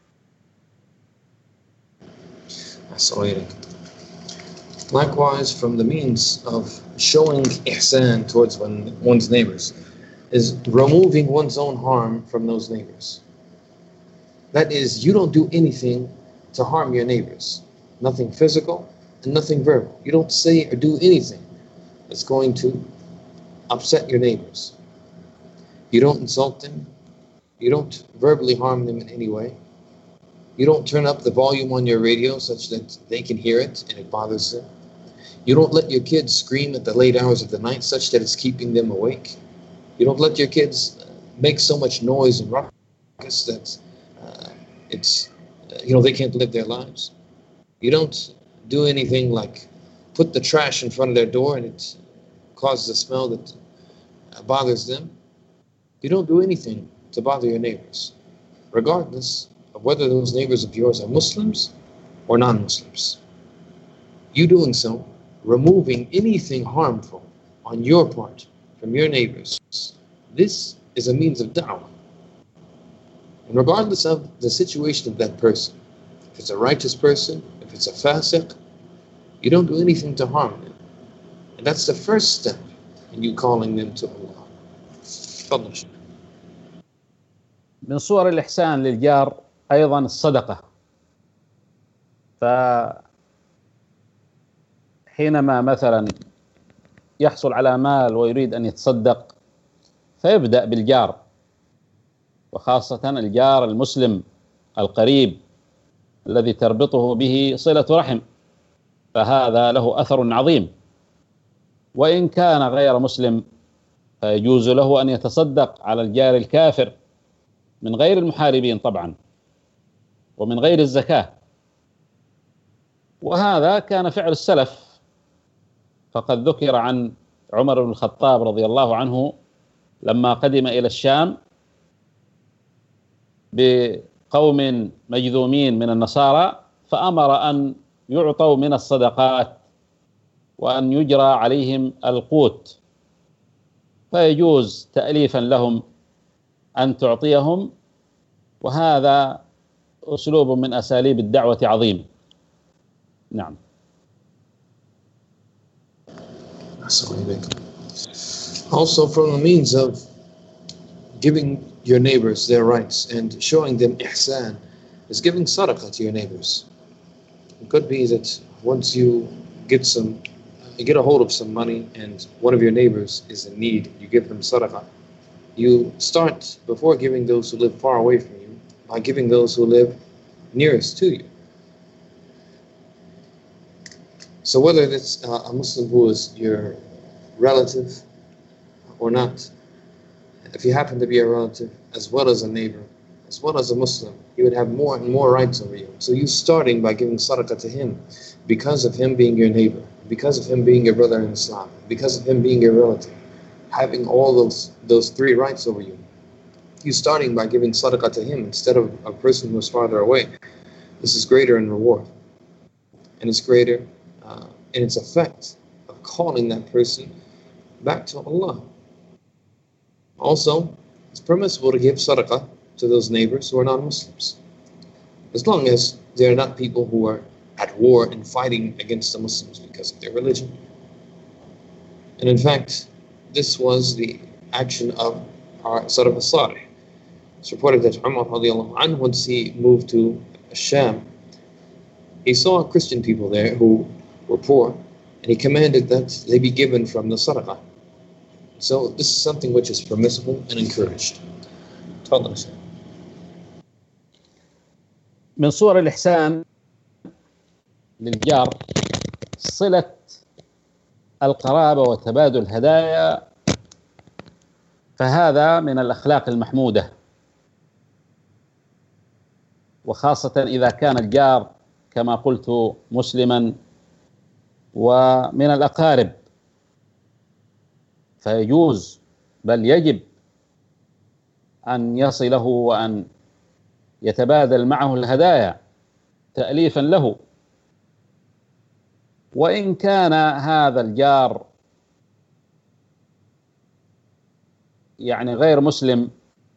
Speaker 1: Likewise, from the means of showing ihsan towards one, one's neighbors is removing one's own harm from those neighbors. That is, you don't do anything to harm your neighbors. Nothing physical and nothing verbal. You don't say or do anything that's going to upset your neighbors. You don't insult them. You don't verbally harm them in any way. You don't turn up the volume on your radio such that they can hear it and it bothers them. You don't let your kids scream at the late hours of the night such that it's keeping them awake. You don't let your kids make so much noise and ruckus that uh, it's, uh, you know, they can't live their lives. You don't do anything like put the trash in front of their door and it causes a smell that uh, bothers them. You don't do anything to bother your neighbors, regardless of whether those neighbors of yours are Muslims or non-Muslims. You doing so, removing anything harmful on your part from your neighbors, this is a means of da'wah. And regardless of the situation of that person, if it's a righteous person, if it's a fasiq, you don't do anything to harm them. And that's the first step in you calling them to Allah. تفضل.
Speaker 2: من صور الإحسان للجار أيضا الصدقة. فحينما مثلا يحصل على مال ويريد أن يتصدق فيبدأ بالجار، وخاصة الجار المسلم القريب الذي تربطه به صلة رحم، فهذا له أثر عظيم. وإن كان غير مسلم فيجوز له أن يتصدق على الجار الكافر من غير المحاربين طبعا ومن غير الزكاة، وهذا كان فعل السلف. فقد ذكر عن عمر بن الخطاب رضي الله عنه لما قدم إلى الشام بقوم مجذومين من النصارى فأمر أن يعطوا من الصدقات وأن يجرى عليهم القوت، فيجوز تأليفا لهم أن تعطيهم، وهذا أسلوب من أساليب الدعوة عظيم. نعم.
Speaker 1: Also, from the means of giving your neighbors their rights and showing them ihsan is giving sadaqah to your neighbors. It could be that once you get some, you get a hold of some money and one of your neighbors is in need, you give them sadaqah. You start before giving those who live far away from you by giving those who live nearest to you. So whether it's a Muslim who is your relative or not, if you happen to be a relative as well as a neighbor, as well as a Muslim, he would have more and more rights over you. So you starting by giving sadaqah to him because of him being your neighbor, because of him being your brother in Islam, because of him being your relative, having all those those three rights over you. You starting by giving sadaqah to him instead of a person who is farther away. This is greater in reward, and it's greater uh, in its effect of calling that person back to Allah. Also, it's permissible to give sadaqah to those neighbors who are non-Muslims, as long as they are not people who are at war and fighting against the Muslims because of their religion. And in fact, this was the action of our Salaf al-Salih. It's reported that Umar radiallahu anhu, once he moved to Sham, he saw Christian people there who were poor, and he commanded that they be given from the sadaqah. So this is something which is permissible and encouraged.
Speaker 2: من صور الإحسان للجار صلة القرابة وتبادل الهدايا، فهذا من الأخلاق المحمودة، وخاصة إذا كان الجار كما قلت مسلما ومن الأقارب فيجوز بل يجب أن يصله وأن يتبادل معه الهدايا تأليفا له. وإن كان هذا الجار يعني غير مسلم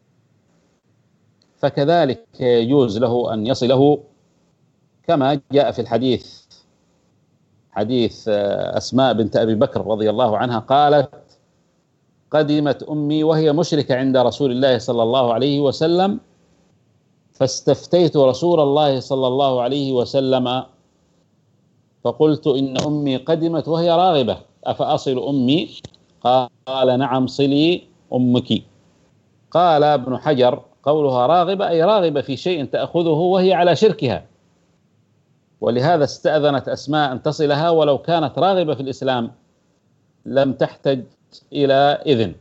Speaker 2: فكذلك يجوز له أن يصله، كما جاء في الحديث، حديث أسماء بنت أبي بكر رضي الله عنها قالت: قدمت أمي وهي مشركة عند رسول الله صلى الله عليه وسلم، فاستفتيت رسول الله صلى الله عليه وسلم فقلت: إن أمي قدمت وهي راغبة، أفأصل أمي؟ قال: نعم، صلي أمك. قال ابن حجر: قولها راغبة أي راغبة في شيء تأخذه وهي على شركها، ولهذا استأذنت أسماء أن تصلها، ولو كانت راغبة في الإسلام لم تحتج إلى إذن.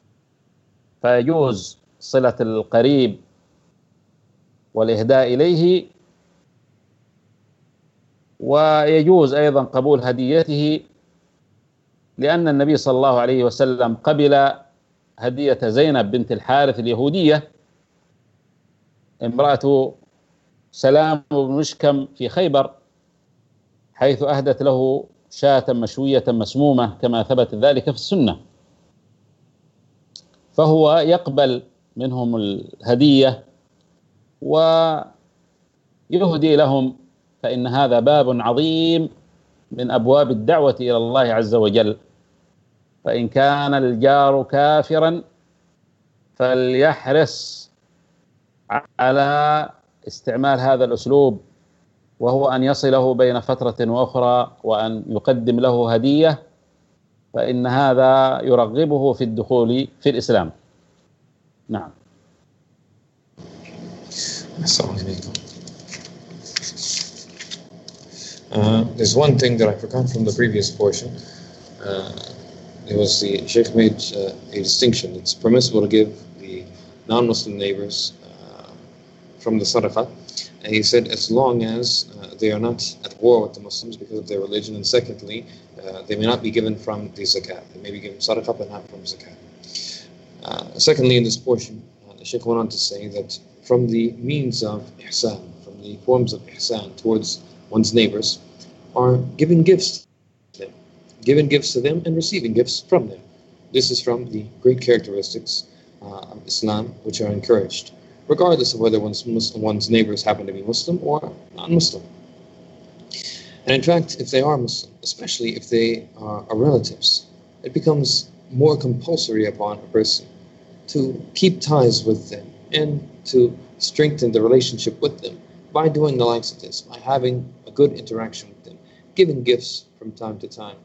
Speaker 2: فيجوز صلة القريب والإهداء إليه، ويجوز أيضا قبول هديته، لأن النبي صلى الله عليه وسلم قبل هدية زينب بنت الحارث اليهودية امرأة سلام بن مشكم في خيبر، حيث أهدت له شاة مشوية مسمومة كما ثبت ذلك في السنة، فهو يقبل منهم الهدية ويهدي لهم، فإن هذا باب عظيم من أبواب الدعوة إلى الله عز وجل. فإن كان الجار كافرا فليحرص على استعمال هذا الأسلوب، وهو أن يصله بين فترة وأخرى وأن يقدم له هدية، فإن هذا يرغبه في الدخول في الإسلام. نعم.
Speaker 1: Uh, there's one thing that I forgot from the previous portion. Uh, it was the Sheikh made uh, a distinction. It's permissible to give the non-Muslim neighbors uh, from the sadaqah. And he said as long as uh, they are not at war with the Muslims because of their religion, and secondly, uh, they may not be given from the zakat. They may be given sadaqah but not from zakat. Uh, secondly, in this portion, uh, the Sheikh went on to say that from the means of ihsan, from the forms of ihsan towards one's neighbors, are giving gifts to them, giving gifts to them and receiving gifts from them. This is from the great characteristics uh, of Islam which are encouraged, regardless of whether one's, Muslim, one's neighbors happen to be Muslim or non-Muslim. And in fact, if they are Muslim, especially if they are, are relatives, it becomes more compulsory upon a person to keep ties with them and to strengthen the relationship with them by doing the likes of this, by having a good interaction with them, giving gifts from time to time.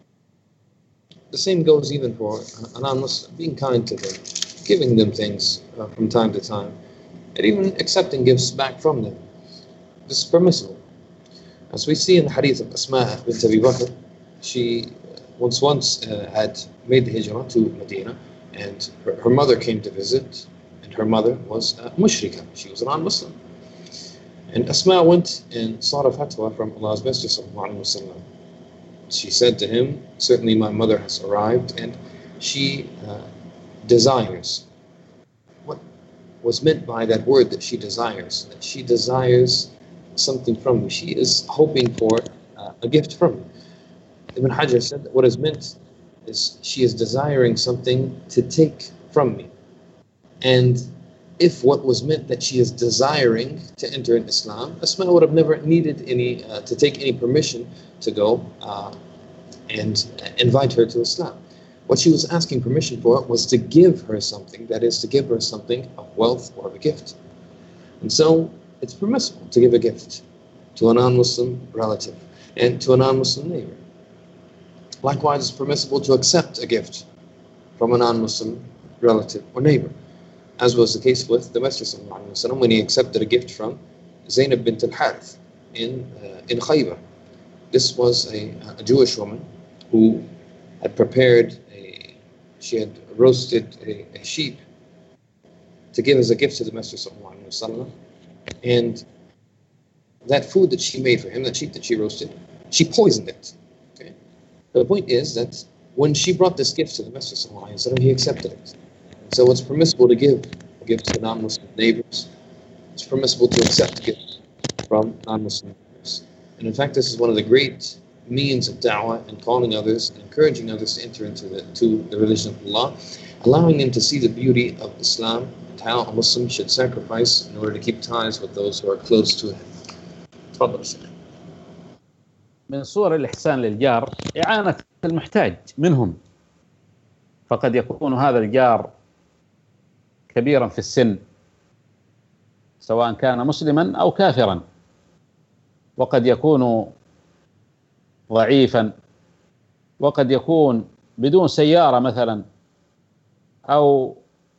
Speaker 1: The same goes even for a non-Muslim, being kind to them, giving them things uh, from time to time, and even accepting gifts back from them. This is permissible. As we see in the hadith of Asma bint Abi Bakr, she once once uh, had made the hijrah to Medina, and her, her mother came to visit, and her mother was a mushrika. She was a non-Muslim. And Asma went and sought a fatwa from Allah's Messenger sallallahu alaihi wasallam. She said to him, certainly my mother has arrived and she uh, desires. What was meant by that word that she desires? That she desires something from you. She is hoping for uh, a gift from you. Ibn Hajar said that what is meant is she is desiring something to take from me. And if what was meant that she is desiring to enter in Islam, Asma would have never needed any uh, to take any permission to go uh, and invite her to Islam. What she was asking permission for was to give her something, that is, to give her something of wealth or of a gift. And so it's permissible to give a gift to a non-Muslim relative and to a non-Muslim neighbor. Likewise, it's permissible to accept a gift from a non-Muslim relative or neighbor, as was the case with the Messenger sallallahu alaihi wasallam when he accepted a gift from Zainab bint al-Harith in uh, in Khaybar. This was a, a Jewish woman who had prepared a, she had roasted a, a sheep to give as a gift to the Messenger sallallahu alaihi wasallam, and that food that she made for him, that sheep that she roasted, she poisoned it. Okay, the point is that when she brought this gift to the Messenger, he accepted it. So it's permissible to give gifts to non-Muslim neighbors. It's permissible to accept gifts from non-Muslim neighbors. And in fact, this is one of the great means of da'wah and calling others and encouraging others to enter into the, to the religion of Allah, allowing them to see the beauty of Islam and how a Muslim should sacrifice in order to keep ties with those who are close to him. تفضل شيخ.
Speaker 2: من صور الإحسان للجار إعانة المحتاج منهم، فقد يكون هذا الجار كبيرا في السن سواء كان مسلما أو كافرا، وقد يكون ضعيفا، وقد يكون بدون سيارة مثلا، أو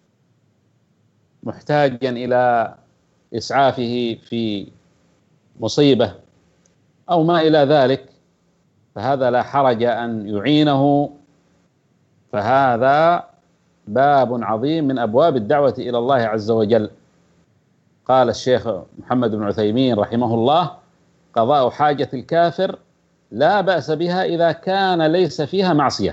Speaker 2: محتاجا إلى إسعافه في مصيبة أو ما إلى ذلك، فهذا لا حرج أن يعينه، فهذا باب عظيم من أبواب الدعوة إلى الله عز وجل. قال الشيخ محمد بن عثيمين رحمه الله: قضاء حاجة الكافر لا بأس بها إذا كان ليس فيها معصية.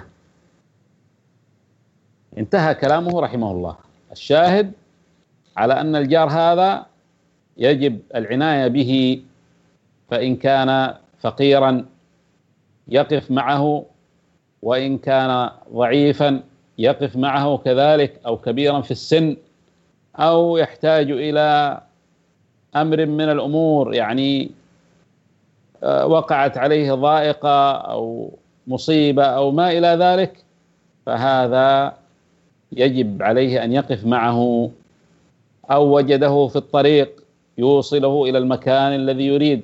Speaker 2: انتهى كلامه رحمه الله. الشاهد على أن الجار هذا يجب العناية به، فإن كان فقيرا يقف معه، وإن كان ضعيفا يقف معه كذلك، أو كبيرا في السن، أو يحتاج إلى أمر من الأمور، يعني وقعت عليه ضائقة أو مصيبة أو ما إلى ذلك، فهذا يجب عليه أن يقف معه، أو وجده في الطريق يوصله إلى المكان الذي يريد.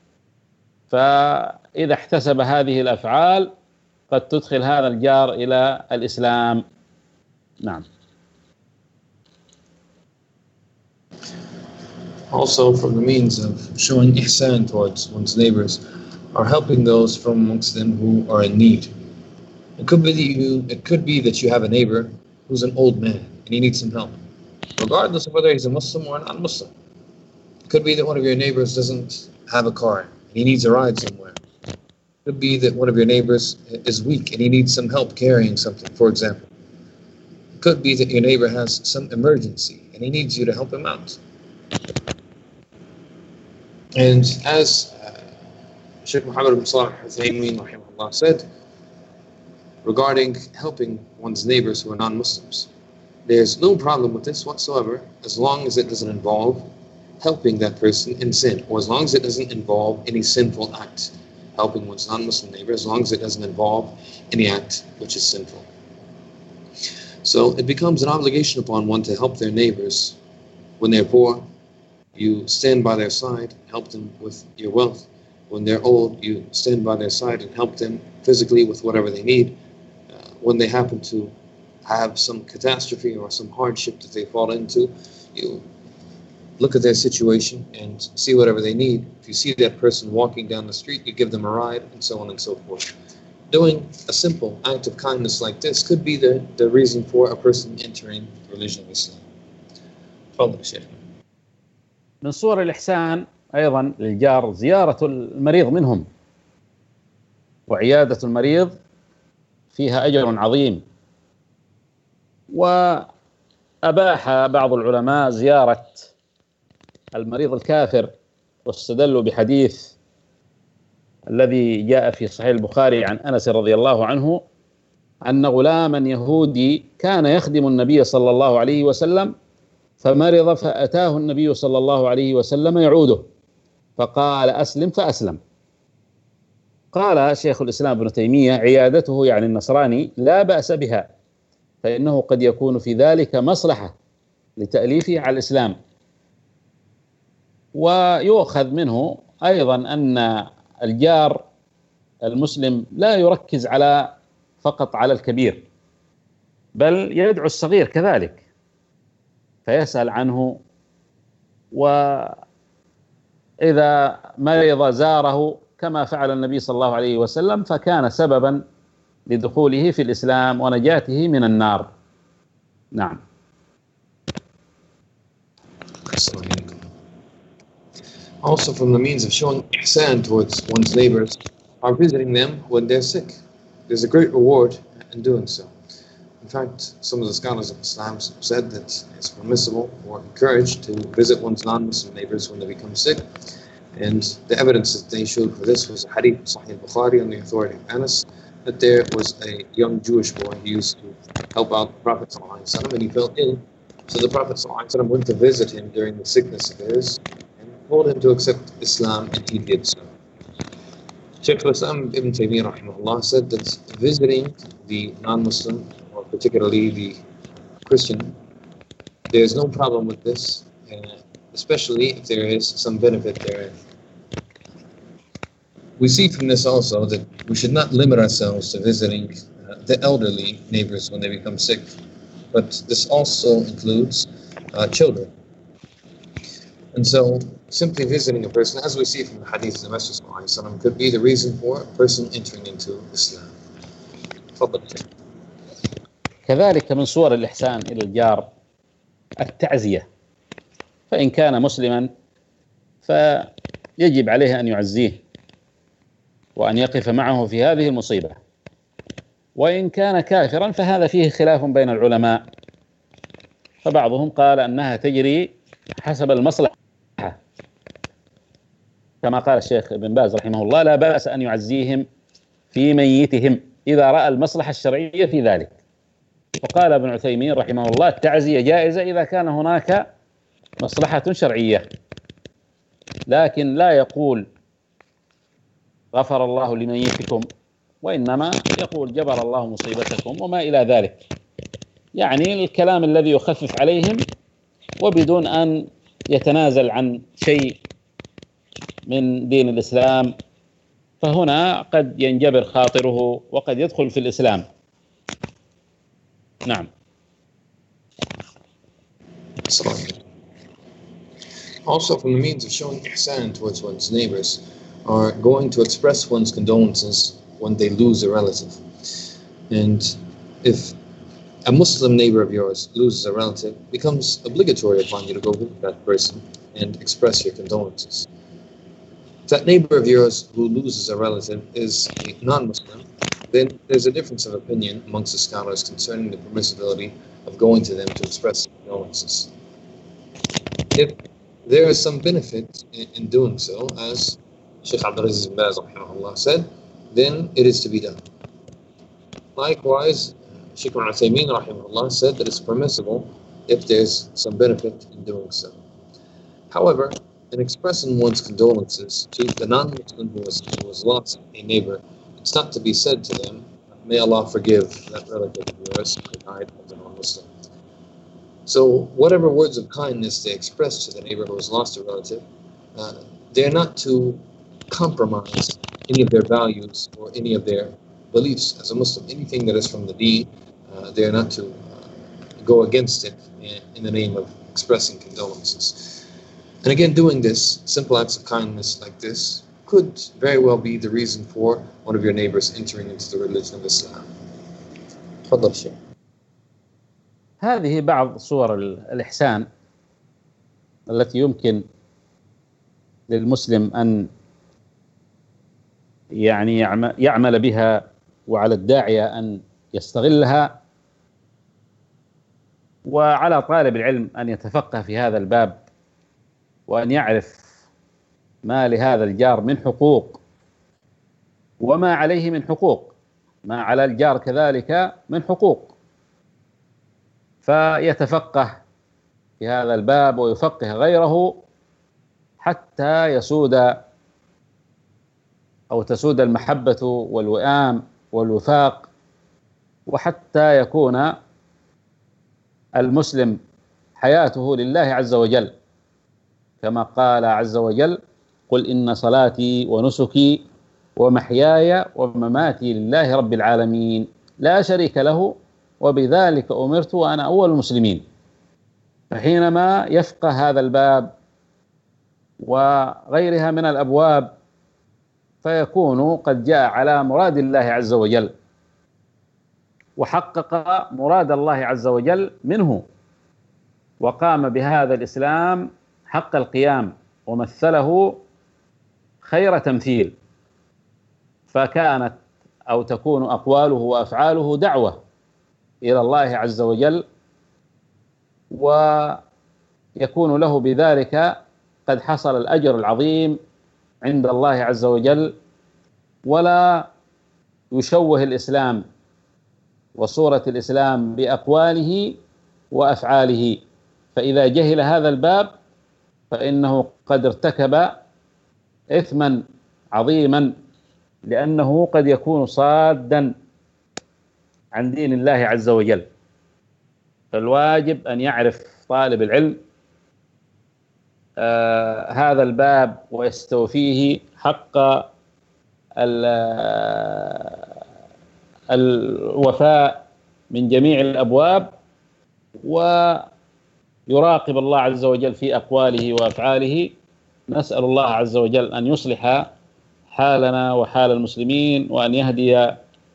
Speaker 2: فإذا احتسب هذه الأفعال قد تدخل هذا الجار إلى الإسلام. نعم.
Speaker 1: Also, from the means of showing ihsan towards one's neighbors are helping those from amongst them who are in need. It could be that you, it could be that you have a neighbor who's an old man and he needs some help, regardless of whether he's a Muslim or a non-Muslim. It could be that one of your neighbors doesn't have a car and he needs a ride somewhere. It could be that one of your neighbors is weak and he needs some help carrying something, for example. It could be that your neighbor has some emergency and he needs you to help him out. And as uh, Sheikh Muhammad bin Salih al-Uthaymeen rahimahullah said regarding helping one's neighbors who are non-Muslims, there's no problem with this whatsoever as long as it doesn't involve helping that person in sin, or as long as it doesn't involve any sinful act. Helping one's non-Muslim neighbor, as long as it doesn't involve any act which is sinful. So it becomes an obligation upon one to help their neighbors when they're poor. You stand by their side, help them with your wealth. When they're old, you stand by their side and help them physically with whatever they need. Uh, when they happen to have some catastrophe or some hardship that they fall into, you look at their situation and see whatever they need. If you see that person walking down the street, you give them a ride, and so on and so forth. Doing a simple act of kindness like this could be the, the reason for a person entering the religion of Islam. تفضل شيخ.
Speaker 2: من صور الإحسان أيضا للجار زيارة المريض منهم، وعيادة المريض فيها أجر عظيم. وأباح بعض العلماء زيارة المريض الكافر، واستدلوا بحديث الذي جاء في صحيح البخاري عن أنس رضي الله عنه أن غلاما يهودي كان يخدم النبي صلى الله عليه وسلم فمرض، فأتاه النبي صلى الله عليه وسلم يعوده فقال: أسلم، فأسلم. قال شيخ الإسلام ابن تيمية: عيادته يعني النصراني لا بأس بها، فإنه قد يكون في ذلك مصلحة لتأليفه على الإسلام. ويؤخذ منه أيضا أن الجار المسلم لا يركز على فقط على الكبير، بل يدعو الصغير كذلك فيسأل عنه، وإذا مرض زاره كما فعل النبي صلى الله عليه وسلم، فكان سببا لدخوله في الإسلام ونجاته من النار. نعم.
Speaker 1: Also, from the means of showing ihsan towards one's neighbors are visiting them when they're sick. There's a great reward in doing so. In fact, some of the scholars of Islam said that it's permissible or encouraged to visit one's non-Muslim neighbors when they become sick. And the evidence that they showed for this was a hadith of Sahih Bukhari on the authority of Anas, that there was a young Jewish boy who used to help out the Prophet ﷺ, and he fell ill. So the Prophet ﷺ went to visit him during the sickness of his and told him to accept Islam, and he did so. Shaykh al-Islam Ibn Taymiyyah rahimahullah said that visiting the non-Muslim, or particularly the Christian, there's no problem with this, uh, especially if there is some benefit therein. We see from this also that we should not limit ourselves to visiting uh, the elderly neighbors when they become sick, but this also includes uh, children. And so, simply visiting a person, as we see from the hadith of the Messenger ﷺ, could be the reason for a person entering into Islam. تفضل.
Speaker 2: كذلك من صور الإحسان إلى الجار التعزية، فإن كان مسلما فيجب عليه أن يعزيه وأن يقف معه في هذه المصيبة، وإن كان كافرا فهذا فيه خلاف بين العلماء، فبعضهم قال أنها تجري حسب المصلحة، كما قال الشيخ ابن باز رحمه الله: لا بأس أن يعزيهم في ميتهم إذا رأى المصلحة الشرعية في ذلك. وقال ابن عثيمين رحمه الله: التعزية جائزة إذا كان هناك مصلحة شرعية، لكن لا يقول غفر الله لميتكم، وإنما يقول جبر الله مصيبتكم وما إلى ذلك، يعني الكلام الذي يخفف عليهم وبدون أن يتنازل عن شيء من دين الإسلام، فهنا قد ينجبر خاطره وقد يدخل في الإسلام. نعم.
Speaker 1: Also, from the means of showing ihsan towards one's neighbors are going to express one's condolences when they lose a relative. And if a Muslim neighbor of yours loses a relative, it becomes obligatory upon you to go visit that person and express your condolences. If that neighbor of yours who loses a relative is a non-Muslim, then there's a difference of opinion amongst the scholars concerning the permissibility of going to them to express condolences. If there is some benefit in, in doing so, as Shaykh Abdul Aziz bin Baz rahimahullah said, then it is to be done. Likewise, Shaykh al-Uthaymeen rahimahullah said that it's permissible if there's some benefit in doing so. However, in expressing one's condolences to the non-Muslim who was, who was lost a neighbor, it's not to be said to them, may Allah forgive that relative of yours who died as a non-Muslim. So whatever words of kindness they express to the neighbor who has lost a relative, uh, they're not to compromise any of their values or any of their beliefs as a Muslim. Anything that is from the deen, uh, they're not to uh, go against it in, in the name of expressing condolences. And again, doing this, simple acts of kindness like this, could very well be the reason for one of your neighbors entering into the religion of Islam. تفضل شيخ.
Speaker 2: هذه بعض صور الإحسان التي يمكن للمسلم أن يعني يعمل بها، وعلى الداعية أن يستغلها، وعلى طالب العلم أن يتفقه في هذا الباب وأن يعرف ما لهذا الجار من حقوق وما عليه من حقوق، ما على الجار كذلك من حقوق، فيتفقه في هذا الباب ويفقه غيره حتى يسود أو تسود المحبة والوئام والوفاق، وحتى يكون المسلم حياته لله عز وجل، كما قال عز وجل: قل إن صلاتي ونسكي ومحياي ومماتي لله رب العالمين لا شريك له وبذلك أمرت وأنا أول المسلمين. فحينما يفقه هذا الباب وغيرها من الأبواب فيكون قد جاء على مراد الله عز وجل وحقق مراد الله عز وجل منه، وقام بهذا الإسلام حق القيام ومثله خير تمثيل. فكانت أو تكون أقواله وأفعاله دعوة إلى الله عز وجل، ويكون له بذلك قد حصل الأجر العظيم عند الله عز وجل، ولا يشوه الإسلام وصورة الإسلام بأقواله وأفعاله. فإذا جهل هذا الباب فإنه قد ارتكب إثما عظيما، لأنه قد يكون صادا عن دين الله عز وجل. فالواجب أن يعرف طالب العلم آه هذا الباب ويستوفيه حق الوفاء من جميع الأبواب، ويراقب الله عز وجل في أقواله وأفعاله. نسأل الله عز وجل أن يصلح حالنا وحال المسلمين، وأن يهدي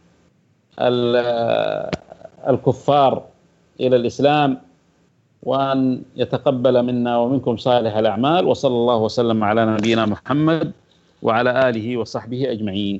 Speaker 2: الكفار إلى الإسلام، وأن يتقبل منا ومنكم صالح الأعمال. وصلى الله وسلم على نبينا محمد وعلى آله وصحبه أجمعين.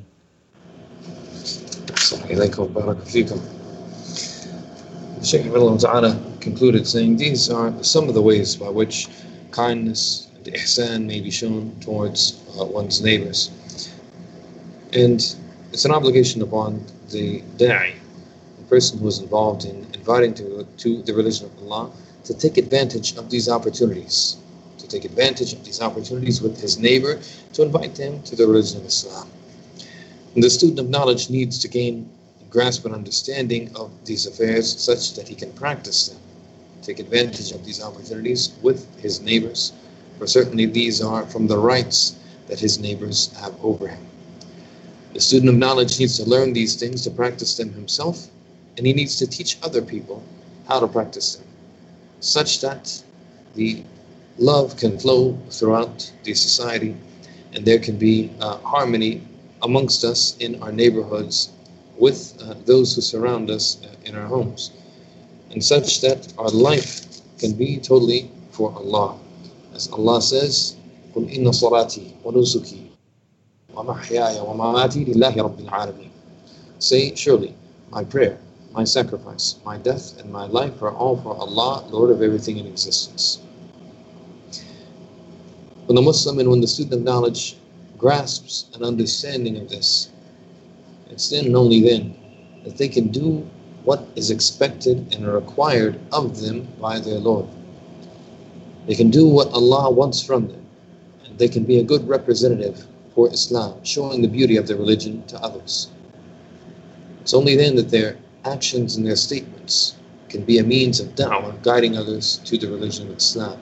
Speaker 1: Shaykh Abdullah Ta'ala concluded saying, these are some of the ways by which kindness and ihsan may be shown towards uh, one's neighbors. And it's an obligation upon the da'i, the person who is involved in inviting to, to the religion of Allah, to take advantage of these opportunities, to take advantage of these opportunities with his neighbor, to invite them to the religion of Islam. And the student of knowledge needs to gain grasp and understanding of these affairs such that he can practice them, take advantage of these opportunities with his neighbors, for certainly these are from the rights that his neighbors have over him. The student of knowledge needs to learn these things, to practice them himself, and he needs to teach other people how to practice them, such that the love can flow throughout the society, and there can be uh, harmony amongst us in our neighborhoods, with uh, those who surround us uh, in our homes, and such that our life can be totally for Allah. As Allah says, قُلْ إِنَّ صَلَاتِي وَنُسُكِي وَمَحْيَايَ وَمَمَاتِي لِلَّهِ رَبِّ الْعَالَمِينَ. Say, surely, my prayer, my sacrifice, my death, and my life are all for Allah, Lord of everything in existence. When the Muslim and when the student of knowledge grasps an understanding of this, it's then and only then that they can do what is expected and required of them by their Lord. They can do what Allah wants from them, and they can be a good representative for Islam, showing the beauty of their religion to others. It's only then that their actions and their statements can be a means of da'wah, guiding others to the religion of Islam.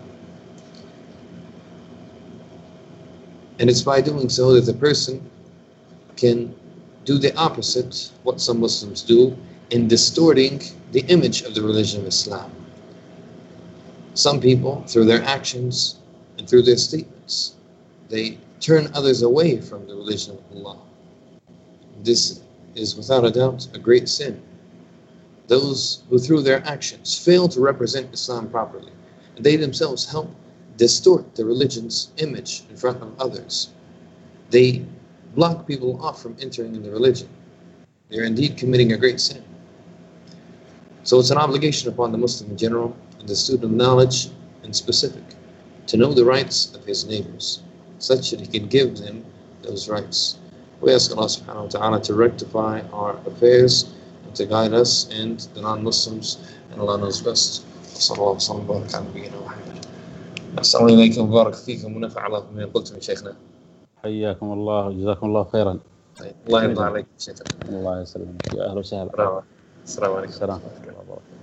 Speaker 1: And it's by doing so that the person can do the opposite, what some Muslims do, in distorting the image of the religion of Islam. Some people, through their actions and through their statements, they turn others away from the religion of Allah. This is without a doubt a great sin. Those who through their actions fail to represent Islam properly, and they themselves help distort the religion's image in front of others, they block people off from entering in the religion. They're indeed committing a great sin. So it's an obligation upon the Muslim in general, and the student of knowledge in specific, to know the rights of his neighbors, such that he can give them those rights. We ask Allah subhanahu wa ta'ala to rectify our affairs and to guide us and the non-Muslims, and Allah knows best. Sallallahu alaihi wa sallam. Assalamu alaikum wa barak fikum wa nafa'a Allah bima qultum shaykhna.
Speaker 2: حياكم الله وجزاكم الله خيرا.
Speaker 1: الله يرضى عليك شيخنا.
Speaker 2: الله يسلمك. يا اهلا وسهلا.
Speaker 1: السلام عليكم.
Speaker 2: السلام.